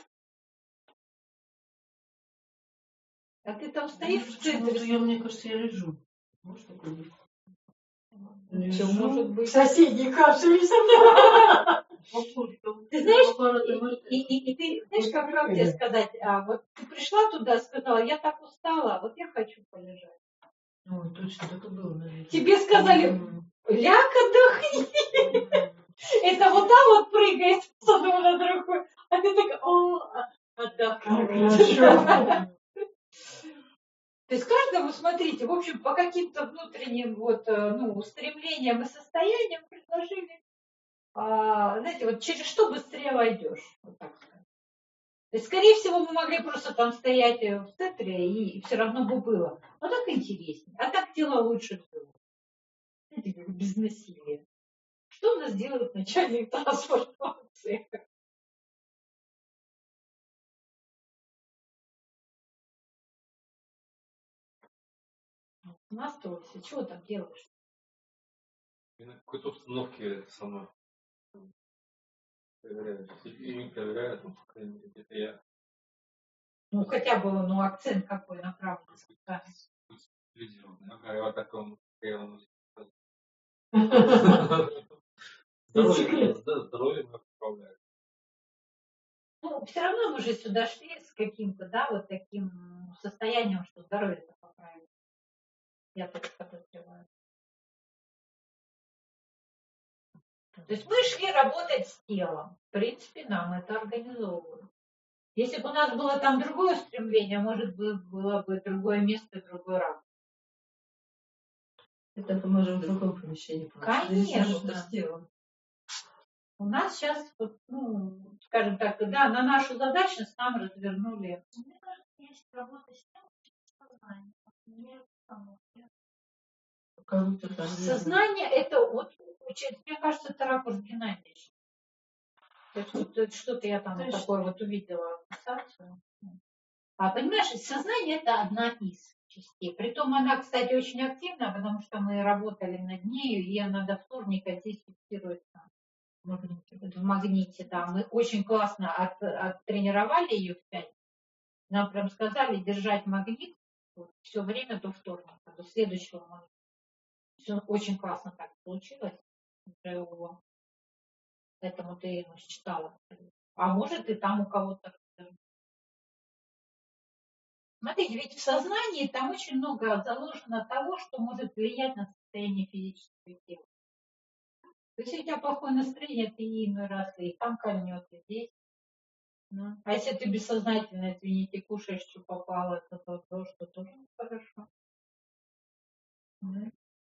A: А ты там стоишь в центре?
D: Я, мне кажется, я лежу. Может такое быть?
A: Всё может
B: В
A: быть.
B: соседней капсуле со мной.
A: Ты знаешь, и ты знаешь, как тебе сказать, вот ты пришла туда, сказала, я так устала, вот я хочу полежать.
D: Ой, точно, так и было, наверное.
A: Тебе сказали, ляг, отдохни. Это вот там вот прыгает с одного на другой, а ты такая, отдохни.
B: Хорошо.
A: То есть каждому, смотрите, в общем, по каким-то внутренним вот, устремлениям и состояниям предложили, знаете, вот через что быстрее войдешь, вот так сказать. То есть, скорее всего, мы могли просто там стоять в центре, и все равно бы было. А так интереснее, а так дело лучше всего. Знаете, как без насилия. Что у нас делает начальник транспортного цеха? Настроился, чего там делаешь?
C: И на какой-то установке сама проверяют. И не проверяют, ну, по крайней мере, где-то я
A: Ну, хотя бы, акцент какой направлен.
C: специализированный. Ага, я вот таком приемом.
B: Секрет.
C: Здоровье мы поправляем.
A: Ну, все равно мы же сюда шли с каким-то, да, вот таким состоянием, что здоровье-то поправить. Я так подозреваю. То есть мы шли работать с телом. В принципе, нам это организовывают. Если бы у нас было там другое стремление, может быть, было бы другое место, другой рак.
D: Это мы можем в другом помещении.
A: Конечно.
D: С телом.
A: У нас сейчас, скажем так, да, на нашу задачность нам развернули.
E: Мне кажется, есть работа с тем, сознание. Мне
A: Сознание это вот, мне кажется, это ракурс Геннадьевича. То есть вот что-то я там такое вот увидела ассоциацию. Понимаешь, сознание это одна из частей. Притом она, кстати, очень активна, потому что мы работали над нею, и она до вторника здесь фиксируется в магните. Да. Мы очень классно оттренировали ее в 5. Нам прям сказали держать магнит все время до вторника, до следующего магнита. Все очень классно так получилось. Поэтому ты считала. А может и там у кого-то. Смотрите, ведь в сознании там очень много заложено того, что может влиять на состояние физического тела. То есть, если у тебя плохое настроение, ты иной раз и там кольнет, и здесь. Ну. А если ты бессознательно, извините, кушаешь, что попало, то что тоже нехорошо. Да.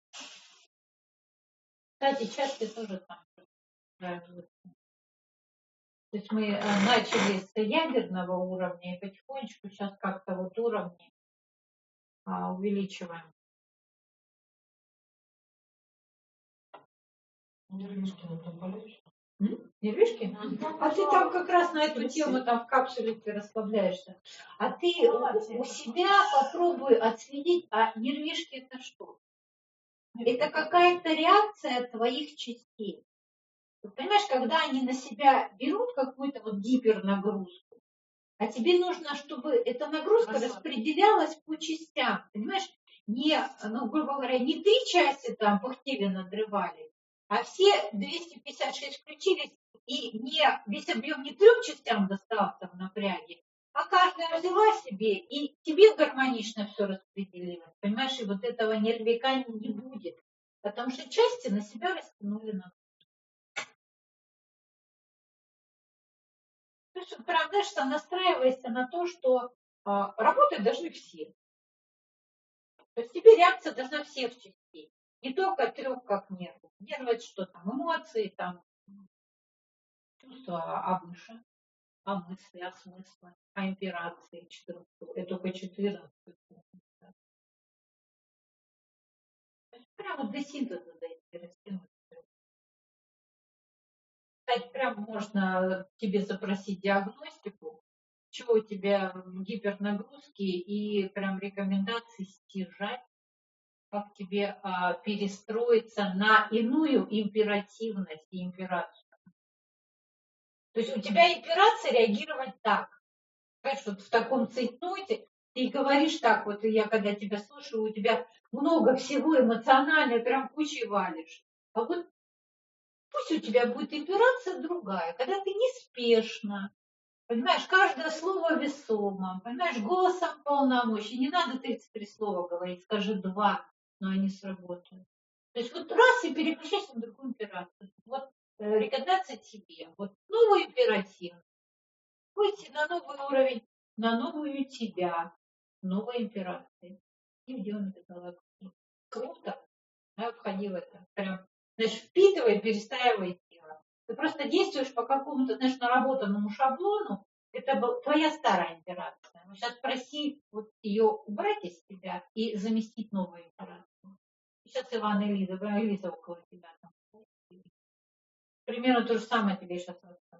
A: Кстати, части тоже там нравятся. То есть мы начали с ядерного уровня и потихонечку сейчас как-то вот уровни увеличиваем.
D: Нервишки на том полегче.
A: Нервишки? А ты там как раз на эту тему там в капсуле ты расслабляешься. А ты у себя попробуй отследить, а нервишки это что? Это какая-то реакция твоих частей. Ты понимаешь, когда они на себя берут какую-то вот гипернагрузку, а тебе нужно, чтобы эта нагрузка распределялась по частям. Понимаешь, грубо говоря, не 3 части там пыхтели, надрывали, а все 256 включились, и весь объем не 3 частям достался в напряге, а каждая взяла себе, и тебе гармонично все распределилось. Понимаешь, и вот этого нервика не будет, потому что части на себя растянули нагрузку. То есть, прям, знаешь, что настраивайся на то, что работать должны все. То есть тебе реакция должна всех частей. Не только 3, как нервы. Нервы это что там? Эмоции, там, чувства, а выше? А мысли, а смыслы, а имперации 14. Это только 14. Прямо до синтеза дойти, растянуть. Кстати, прям можно тебе запросить диагностику, чего у тебя гипернагрузки, и прям рекомендации стяжать как тебе перестроиться на иную императивность и имперацию. То есть у тебя имперация реагировать так. Понимаешь, вот в таком цейтноте ты говоришь так, вот я когда тебя слушаю, у тебя много всего эмоционально, прям кучей валишь. А вот пусть у тебя будет имперация другая, когда ты неспешно, понимаешь, каждое слово весомо, понимаешь, голосом полномочий. Не надо 33 слова говорить, скажи 2, но они сработают. То есть вот раз и переключайся на другую имперацию. Вот рекомендация тебе. Вот новый императив. Выйти на новый уровень, на новую тебя, новой имперации. И идем это галактику. Круто. Я входи в это. Прям, знаешь, впитывай, перестраивай тело. Ты просто действуешь по какому-то, знаешь, наработанному шаблону. Это была твоя старая имперация. Но сейчас проси вот ее убрать из тебя и заместить новую имперацию. Сейчас Иван и Лиза около тебя там. Примерно то же самое тебе сейчас расскажу.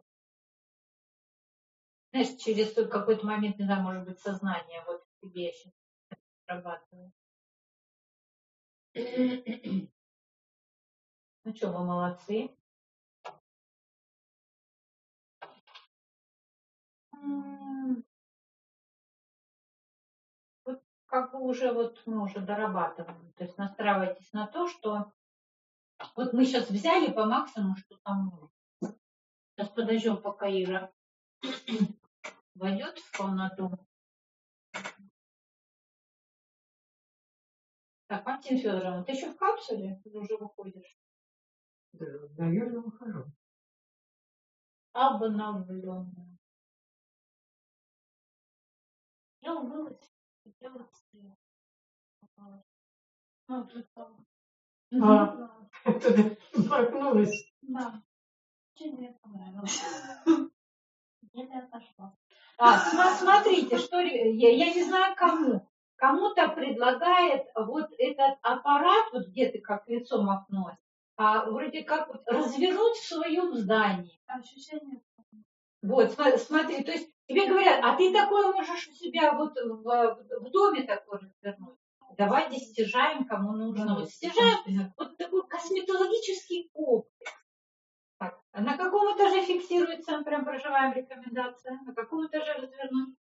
A: Знаешь, через какой-то момент, не знаю, может быть, сознание вот в тебе сейчас срабатывает. Ну что, вы молодцы. Вот как бы уже вот мы уже дорабатываем. То есть настраивайтесь на то, что вот мы сейчас взяли по максимуму, что там нужно. Сейчас подождем, пока Ира войдет в комнату. Так, Мартина Федоровна, ты еще в капсуле? Ты уже выходишь?
B: Да, наверное, выхожу.
A: Обновленная.
E: Я убылась. Хотела стоять. Ну, тут там.
B: Туда макнулась.
E: Да. Очень мне понравилось. Еле отошла.
A: Смотрите, что я не знаю кому. Кому-то предлагает вот этот аппарат, вот где ты как лицом окнулась, вроде как вот развернуть в своем здании.
E: Ощущение.
A: Вот, смотри, то есть тебе говорят, а ты такое можешь у себя вот в доме такое развернуть. Давайте стяжаем, кому нужно. Вот стяжаем вот такой косметологический комплекс. Так, а на каком этаже фиксируется, прям проживаем рекомендация? На каком этаже развернуть?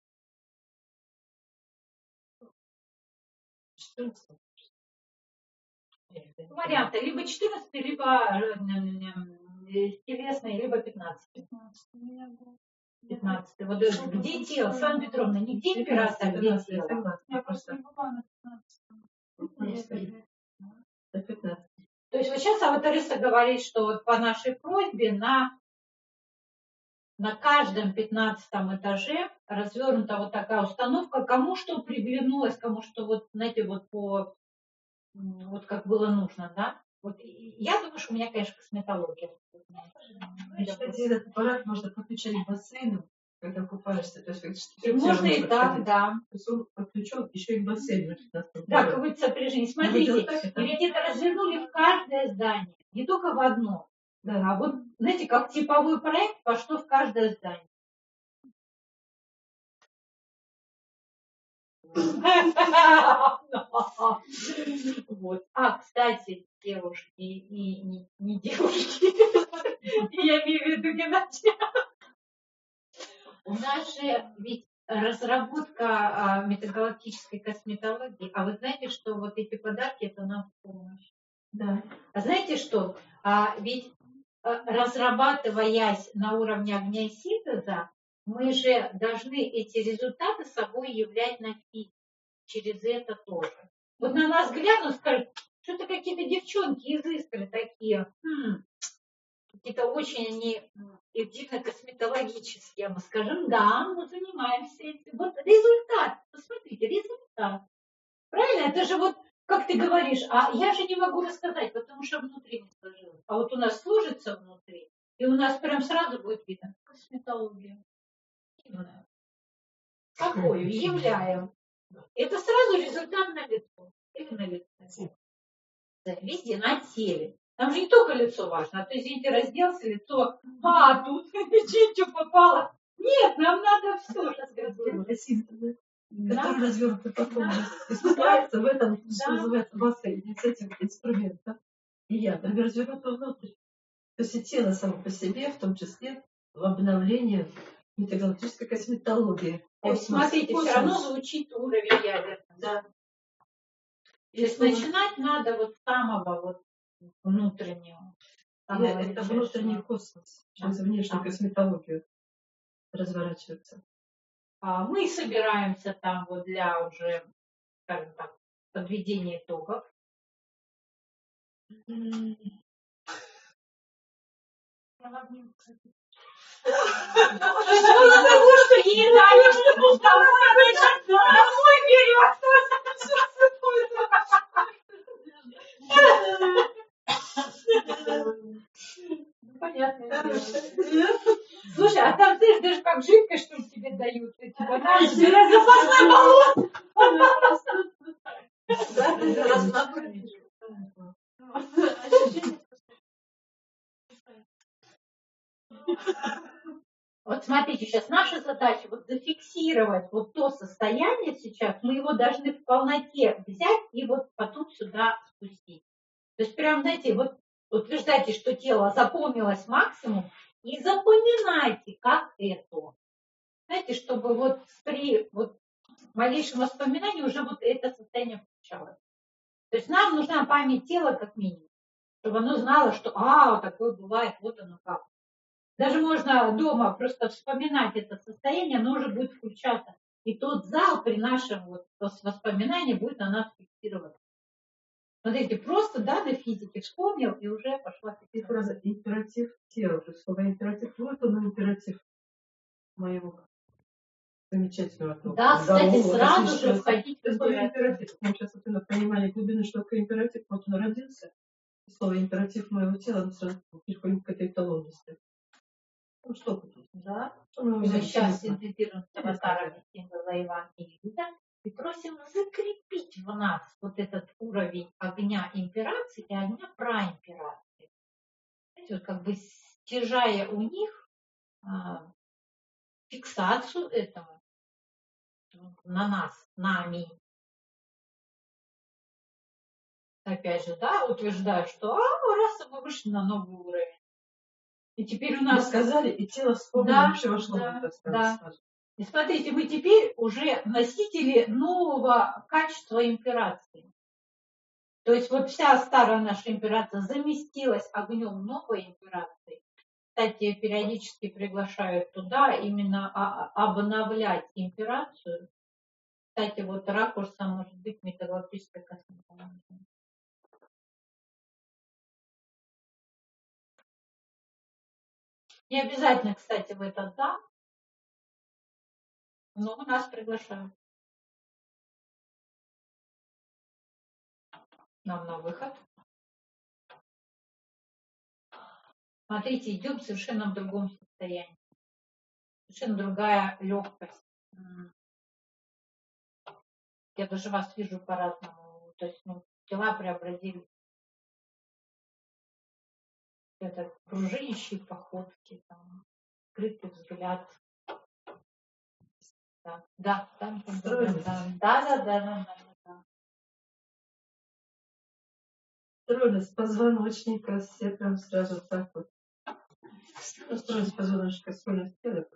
A: 14. Варианты. Либо 14, либо телесный, либо 15. 15. Вот где тело? Светлана Петровна, не где имперация, а где тело?
E: Я просто не была на 15.
A: То есть вот сейчас аватариста говорит, что вот по нашей просьбе на каждом 15 этаже развернута вот такая установка, кому что приглянулось, кому что вот, знаете, вот по вот как было нужно, да? Вот я думаю, что у меня, конечно, косметология.
D: Кстати, этот аппарат можно подключать к бассейну, когда купаешься. То есть,
A: можно и так, да.
D: То есть он подключен еще и к бассейну.
A: Да, какое-то сопряжение. Смотрите, или где-то развернули в каждое здание, не только в одно. Да, а вот, знаете, как типовой проект пошло в каждое здание. Вот. Кстати, девушки и не девушки, я имею в виду Геннадия. У нас же ведь разработка метагалактической косметологии, а вы знаете, что вот эти подарки это нам в помощь.
D: Да.
A: А знаете что? Ведь разрабатываясь на уровне огня и синтеза, мы же должны эти результаты собой являть на физ через это тоже. Вот на нас глянут, скажут, что-то какие-то девчонки из Искры такие, какие-то очень они эвдивно-косметологические. Мы скажем, да, мы занимаемся этим. Вот результат, посмотрите, результат. Правильно? Это же вот, как ты говоришь, а я же не могу рассказать, потому что внутри не сложилось. А вот у нас сложится внутри, и у нас прям сразу будет видно косметология. Какую? Являем. Это сразу результат на лицо. Или на лице. Везде, на теле. Там же не только лицо важно, а то, извините, разделся, лицо, тут ничего попало. Нет, нам надо все рассказать.
D: который развернутый потом испускается в этом, что называется маской, инициативы, инструмент, да? И я, например, развернута внутрь. То есть и тело само по себе, в том числе в обновлении метагалактической косметологии.
A: Смотрите, все равно звучит уровень ядерности.
D: Да.
A: То есть начинать надо вот с самого вот внутреннего.
D: Это внутренний космос, через внешнюю косметологию разворачивается.
A: Мы собираемся там вот для уже, скажем так, подведения итогов. Потому что ей дали, чтобы домой берет. Понятно. Слушай, а там ты даже как жидкость, что ли, тебе дают? Типа, там запасной баллон. Вот смотрите, сейчас наша задача вот зафиксировать вот то состояние сейчас, мы его должны в полноте взять и вот потом сюда спустить. То есть прям, знаете, вот утверждайте, что тело запомнилось максимум, и запоминайте, как это. Знаете, чтобы вот при вот малейшем воспоминании уже вот это состояние включалось. То есть нам нужна память тела как минимум, чтобы оно знало, что вот такое бывает, вот оно как. Даже можно дома просто вспоминать это состояние, оно уже будет включаться. И тот зал при нашем вот воспоминании будет на нас фиксироваться. Смотрите, просто на физике вспомнил, и уже пошла
D: фраза императив тела. То есть слово императив, вот он императив моего замечательного тела.
A: Да, кстати, сразу же входить в
D: императив. Мы сейчас вот на понимание глубины, что такое императив, вот он родился. И слово императив моего тела, мы сразу переходим к этой эталонности. Ну что тут?
A: Да. Мы сейчас синтезируем с аватарами символа Ивана и Иуда и просим закрепить в нас вот этот уровень огня имперации и огня праимперации. Знаете, вот как бы стяжая у них фиксацию этого на нас, нами. Опять же, да, утверждаю, что раз мы вышли на новый уровень. И теперь у нас...
D: Мы сказали, и тело вспомнило, вообще вошло в это.
A: Да. И смотрите, мы теперь уже носители нового качества имперации. То есть вот вся старая наша имперация заместилась огнем новой имперации. Кстати, периодически приглашают туда именно обновлять имперацию. Кстати, вот ракурсом может быть метагалактическая косметология. Не обязательно, кстати, в этот зал, но нас приглашают. Нам на выход. Смотрите, идем совершенно в другом состоянии. Совершенно другая легкость. Я даже вас вижу по-разному. То есть тела преобразились. Это пружинищие походки, там, скрытый взгляд. Да.
D: Стройность позвоночника, все прям сразу так вот. Стройность позвоночника, стройность тела.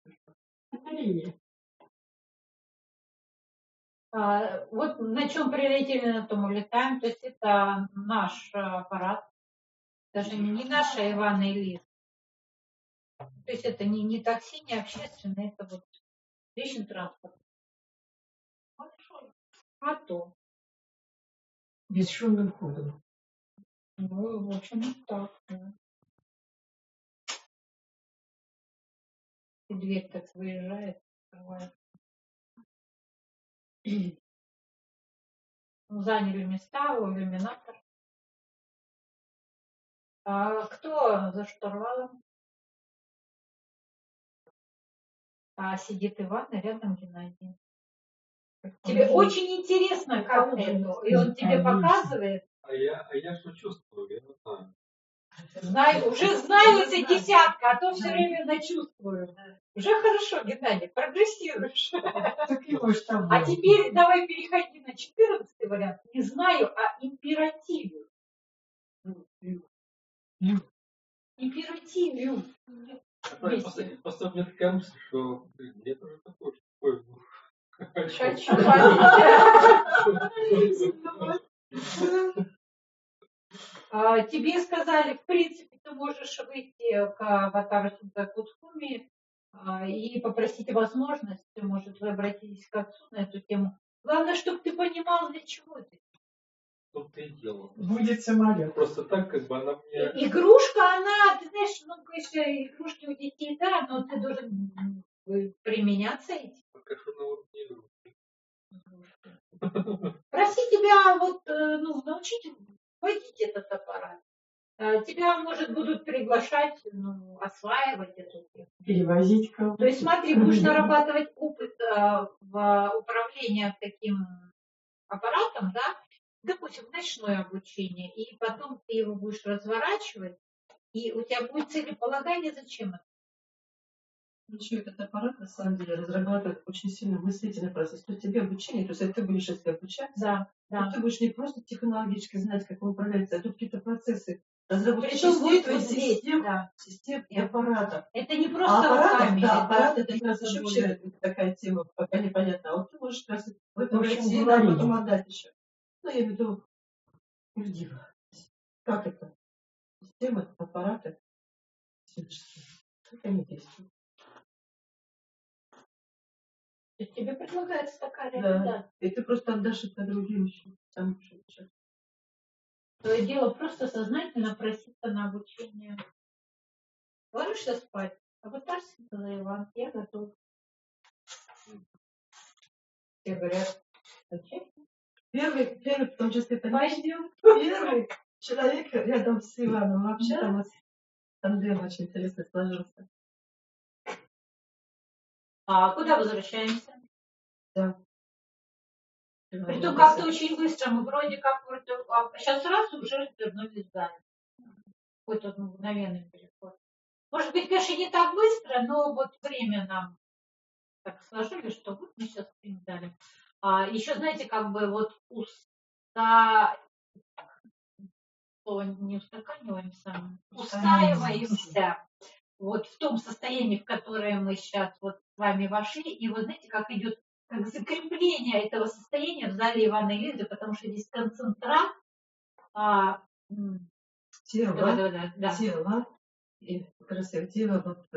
A: Вот на чем прилетели, на том улетаем. То есть это наш аппарат. Даже не наша Ивана и Лиза. То есть это не такси, не общественное, это вот личный транспорт. А то.
B: Бесшумным ходом.
A: Ну, в общем, так. Да. И дверь так выезжает, открывается. Заняли места у иллюминатора. А кто за штурвалом? Сидит Иван, и рядом Геннадий. Тебе очень интересно, как это. И он тебе показывает.
C: А я что чувствую, я не знаю.
A: Уже знаю эти десятка, а то все время начувствую. Уже хорошо, Геннадий, прогрессируешь.
B: Так его ж там
A: А
B: было.
A: теперь давай переходи на 14 вариант. Не знаю, а императиве. Императиве. Вместе.
C: Просто у меня такая мысль, что блин, я тоже такой был.
A: Хочу. Тебе сказали, в принципе, ты можешь выйти к аватару Синтакутхуми и попросить возможность, может, вы обратитесь к отцу на эту тему. Главное, чтобы ты понимал, для чего это.
C: Тут-то и дело.
B: Будет самолет.
C: Просто так, как бы она мне...
A: Игрушка, она, ты знаешь, ну, конечно, игрушки у детей, да, но ты должен применяться этим.
C: Пока что на уровне игрушки.
A: Проси тебя вот, ну, научить водить этот аппарат. Тебя, может, будут приглашать, ну, осваивать эту технику.
B: Перевозить кого-то.
A: То есть, смотри, будешь нарабатывать опыт в управлении таким аппаратом, да, допустим, ночное обучение, и потом ты его будешь разворачивать, и у тебя будет целеполагание, зачем это?
D: Еще этот аппарат, на самом деле, разрабатывает очень сильно мыслительный процесс. То есть тебе обучение, то есть если ты будешь если обучаться,
A: Да, да.
D: то ты будешь не просто технологически знать, как он управляется, а тут какие-то процессы разработки
A: Причем будет вот
D: систем,
A: здесь, да.
D: систем и аппаратов.
A: Это не
D: А
A: просто
D: аппаратов,
A: руками.
D: да, аппарат это как
A: это
D: раз еще вообще такая тема, пока непонятна. А вот ты можешь как раз в этом
B: В общем,
D: пройти, а
B: говорили.
D: потом отдать еще. Ну, я имею в виду, как это? Системы, аппараты, физические. Как они действуют?
A: То есть тебе предлагается такая
D: Да.
A: реализация.
D: И ты просто отдашь это другим еще. Сам шутишь.
A: Твое дело просто сознательно проситься на обучение. Ложишься спать, аватар Синтеза Иван, я готов. Все говорят, зачем?
D: Первый, в том числе,
A: Пойдем.
D: первый человек рядом с Иваном. Вообще там тандем очень интересно сложился.
A: А куда возвращаемся?
D: Да.
A: Притом как-то очень быстро. Мы вроде как сейчас раз уже вернулись в зале. Какой-то мгновенный переход. Может быть, конечно, не так быстро, но вот время нам так сложили, что вот мы сейчас дали. Еще, знаете, как бы вот не устаканиваемся, устаиваемся вот в том состоянии, в которое мы сейчас вот с вами вошли. И вот знаете, как идет как закрепление этого состояния в зале Ивана и Лизы, потому что здесь концентрат
D: Тело,
A: да.
D: тело, и как раз тело вот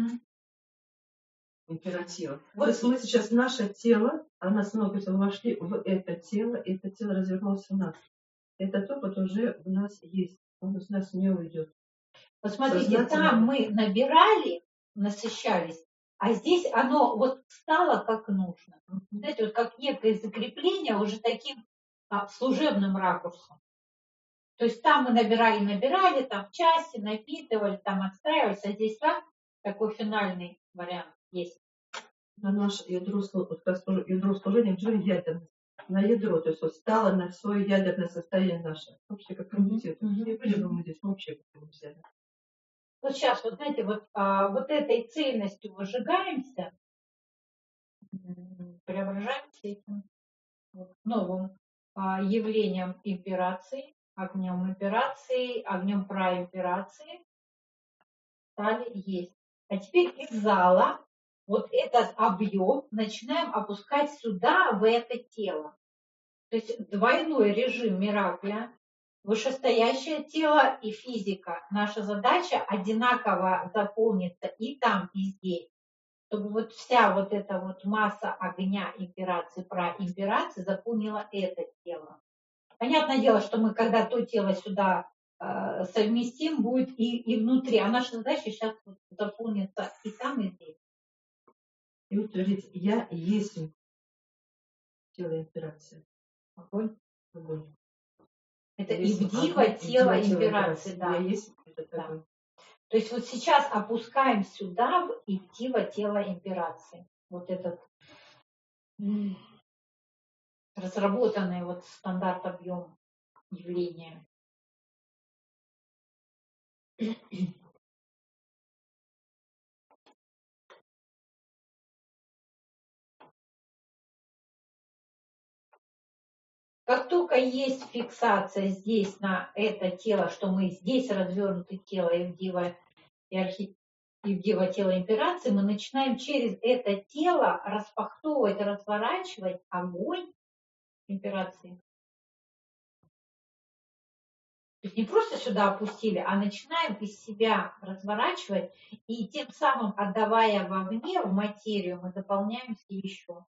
D: императива.
A: Вот.
D: То есть мы сейчас наше тело, оно снова вошли в это тело, и это тело развернулось в нас. Этот опыт уже у нас есть, он из нас не уйдет.
A: Вот смотрите, там мы набирали, насыщались, а здесь оно вот стало как нужно. Знаете, вот как некое закрепление уже таким служебным ракурсом. То есть там мы набирали, там в часе напитывали, там отстраивались, а здесь такой финальный вариант есть.
D: На наше ядро, вот как ядро служения, ядерное. На ядро, то есть вот стало на свое ядерное состояние наше. Вообще как комитет. Не будем мы здесь вообще как взяли.
A: Вот сейчас, вот знаете, вот этой цельностью выжигаемся, преображаемся этим новым явлением имперации, огнем имперации, огнем праимперации стали есть. А теперь из зала вот этот объем начинаем опускать сюда, в это тело. То есть двойной режим Миракля, вышестоящее тело и физика. Наша задача одинаково заполниться и там, и здесь. Чтобы вот вся вот эта вот масса огня имперации, праимперации заполнила это тело. Понятное дело, что мы, когда то тело сюда совместим, будет и внутри. А наша задача сейчас вот заполнится и там, и здесь.
D: И вот говорите, я есть тело имперации.
A: Огонь.
D: Огонь.
A: Это Ивдива тело имперации. Да.
D: Я есть этот
A: Да.
D: огонь.
A: То есть вот сейчас опускаем сюда в Ивдива тело имперации. Вот этот разработанный вот стандарт объем явления. Как только есть фиксация здесь на это тело, что мы здесь развернуты тело Евдива и Евдива тело имперации, мы начинаем через это тело распахтовывать, разворачивать огонь имперации. То есть не просто сюда опустили, а начинаем из себя разворачивать и тем самым, отдавая вовне, в материю, мы заполняемся еще.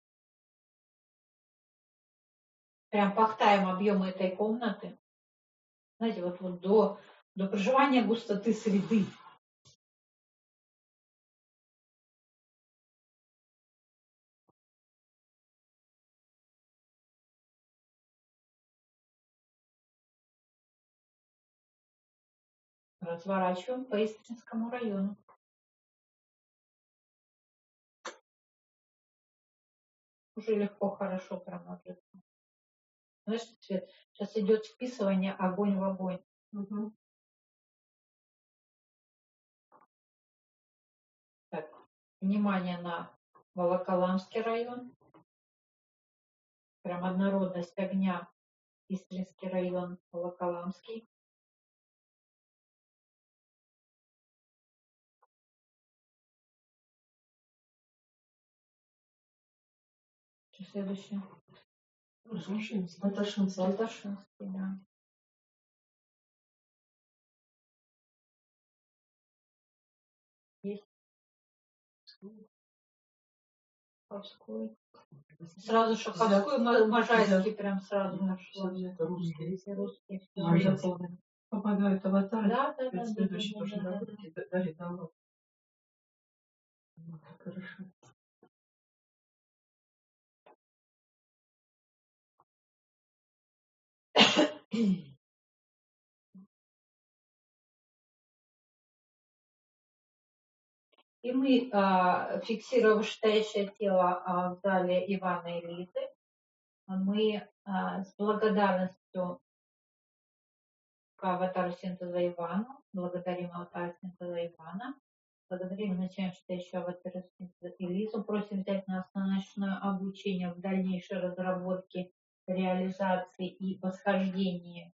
A: Прям пахтаем объемы этой комнаты. Знаете, вот до проживания густоты среды. Разворачиваем по Истринскому району. Уже легко, хорошо прям ложится. Знаешь, Свет, сейчас идет вписывание огонь в огонь.
D: Угу.
A: Так, внимание на Волоколамский район. Прям однородность огня. Истринский район, Волоколамский. Что следующее?
D: Баташинский.
A: Балташинский, да. Есть. Шаховской. Сразу Шаховской, Можайский прям сразу нашло.
D: Русские.
A: Русские.
D: Помогают аватары.
A: Да.
D: Следующий тоже работает. Дарит доwnload. Хорошо.
A: И мы, фиксируя вышестоящее тело в зале Ивана и Лизы, мы с благодарностью к аватару синтеза Ивану, благодарим аватару синтеза Ивана, благодарим начинающего аватара синтеза Лизу, просим взять нас на ночное обучение в дальнейшей разработке, реализации и восхождении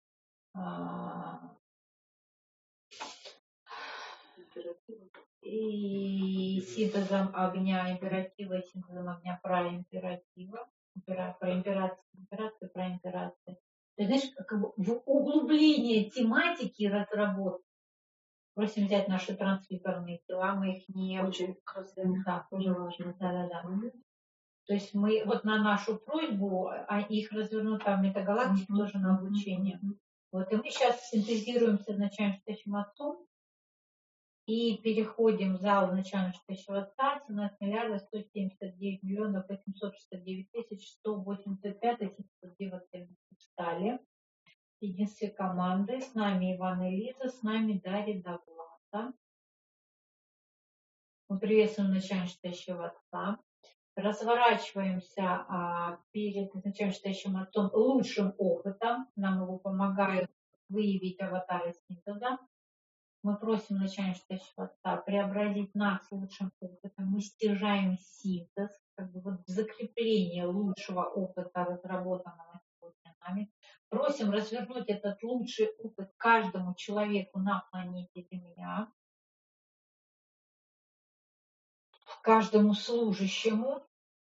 A: и синтезом огня императива, и синтезом огня проимператива, про имперацию, про имперацию. Ты знаешь, как бы в углубление тематики разработки просим взять наши трансфигурные тела, мы их не...
D: Очень красиво.
A: Да,
D: тоже важно.
A: Да. То есть мы вот на нашу просьбу, их развернут там метагалактику тоже на обучение. Вот, и мы сейчас синтезируемся с начальным отцом и переходим в зал начального отца, 17 миллиардов 179 миллионов 869 тысяч 185 709 встали. Единстве команды. С нами Иван и Лиза, с нами Дарья Довлата. Мы приветствуем начального отца. Разворачиваемся перед начальным отцом лучшим опытом. Нам его помогают выявить аватары синтеза. Мы просим начального отца преобразить нас лучшим опытом. Мы стяжаем синтез, как бы вот закрепление лучшего опыта, разработанного сегодня нами. Просим развернуть этот лучший опыт каждому человеку на планете Земля, каждому служащему.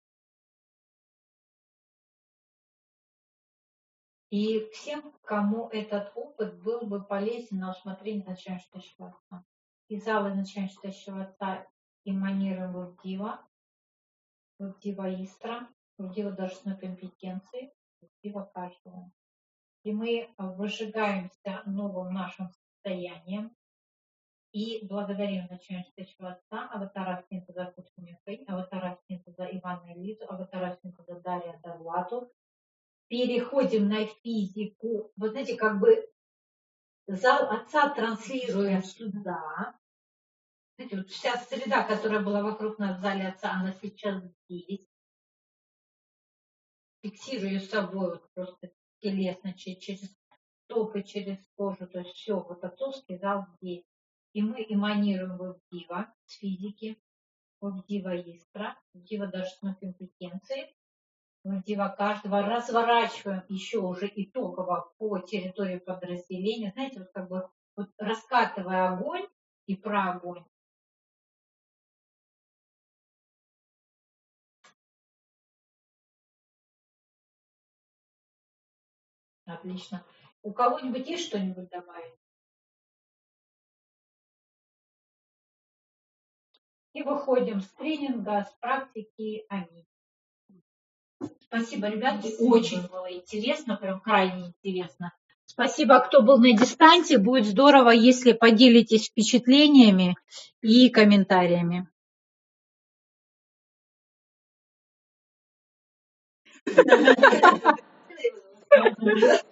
A: И всем, кому этот опыт был бы полезен на усмотрение начального отца. Из зала начального отца эманируем в Дива Истра, в Дива должностной компетенции, в Дива каждого. И мы выжигаемся новым нашим состоянием и благодарим начального отца, аватара синтеза Кусумихой, аватара синтеза Ивана и Лизу, аватара синтеза Дарья Довлату. Переходим на физику. Вот знаете, как бы зал отца транслируя сюда. Знаете, вот вся среда, которая была вокруг нас в зале отца, она сейчас здесь. Фиксирую собой вот просто телесно, через ток и через кожу. То есть все, вот отцовский зал здесь. И мы эманируем в Дива с физики, в Дива Истра, в Дива должностной компетенции, Мотива каждого разворачиваем еще уже итогово по территории подразделения. Знаете, вот как бы вот раскатывая огонь и про огонь. Отлично. У кого-нибудь есть что-нибудь добавить? И выходим с тренинга, с практики. Аминь. Спасибо, ребятки. Очень было интересно, прям крайне интересно. Спасибо, кто был на дистанции. Будет здорово, если поделитесь впечатлениями и комментариями.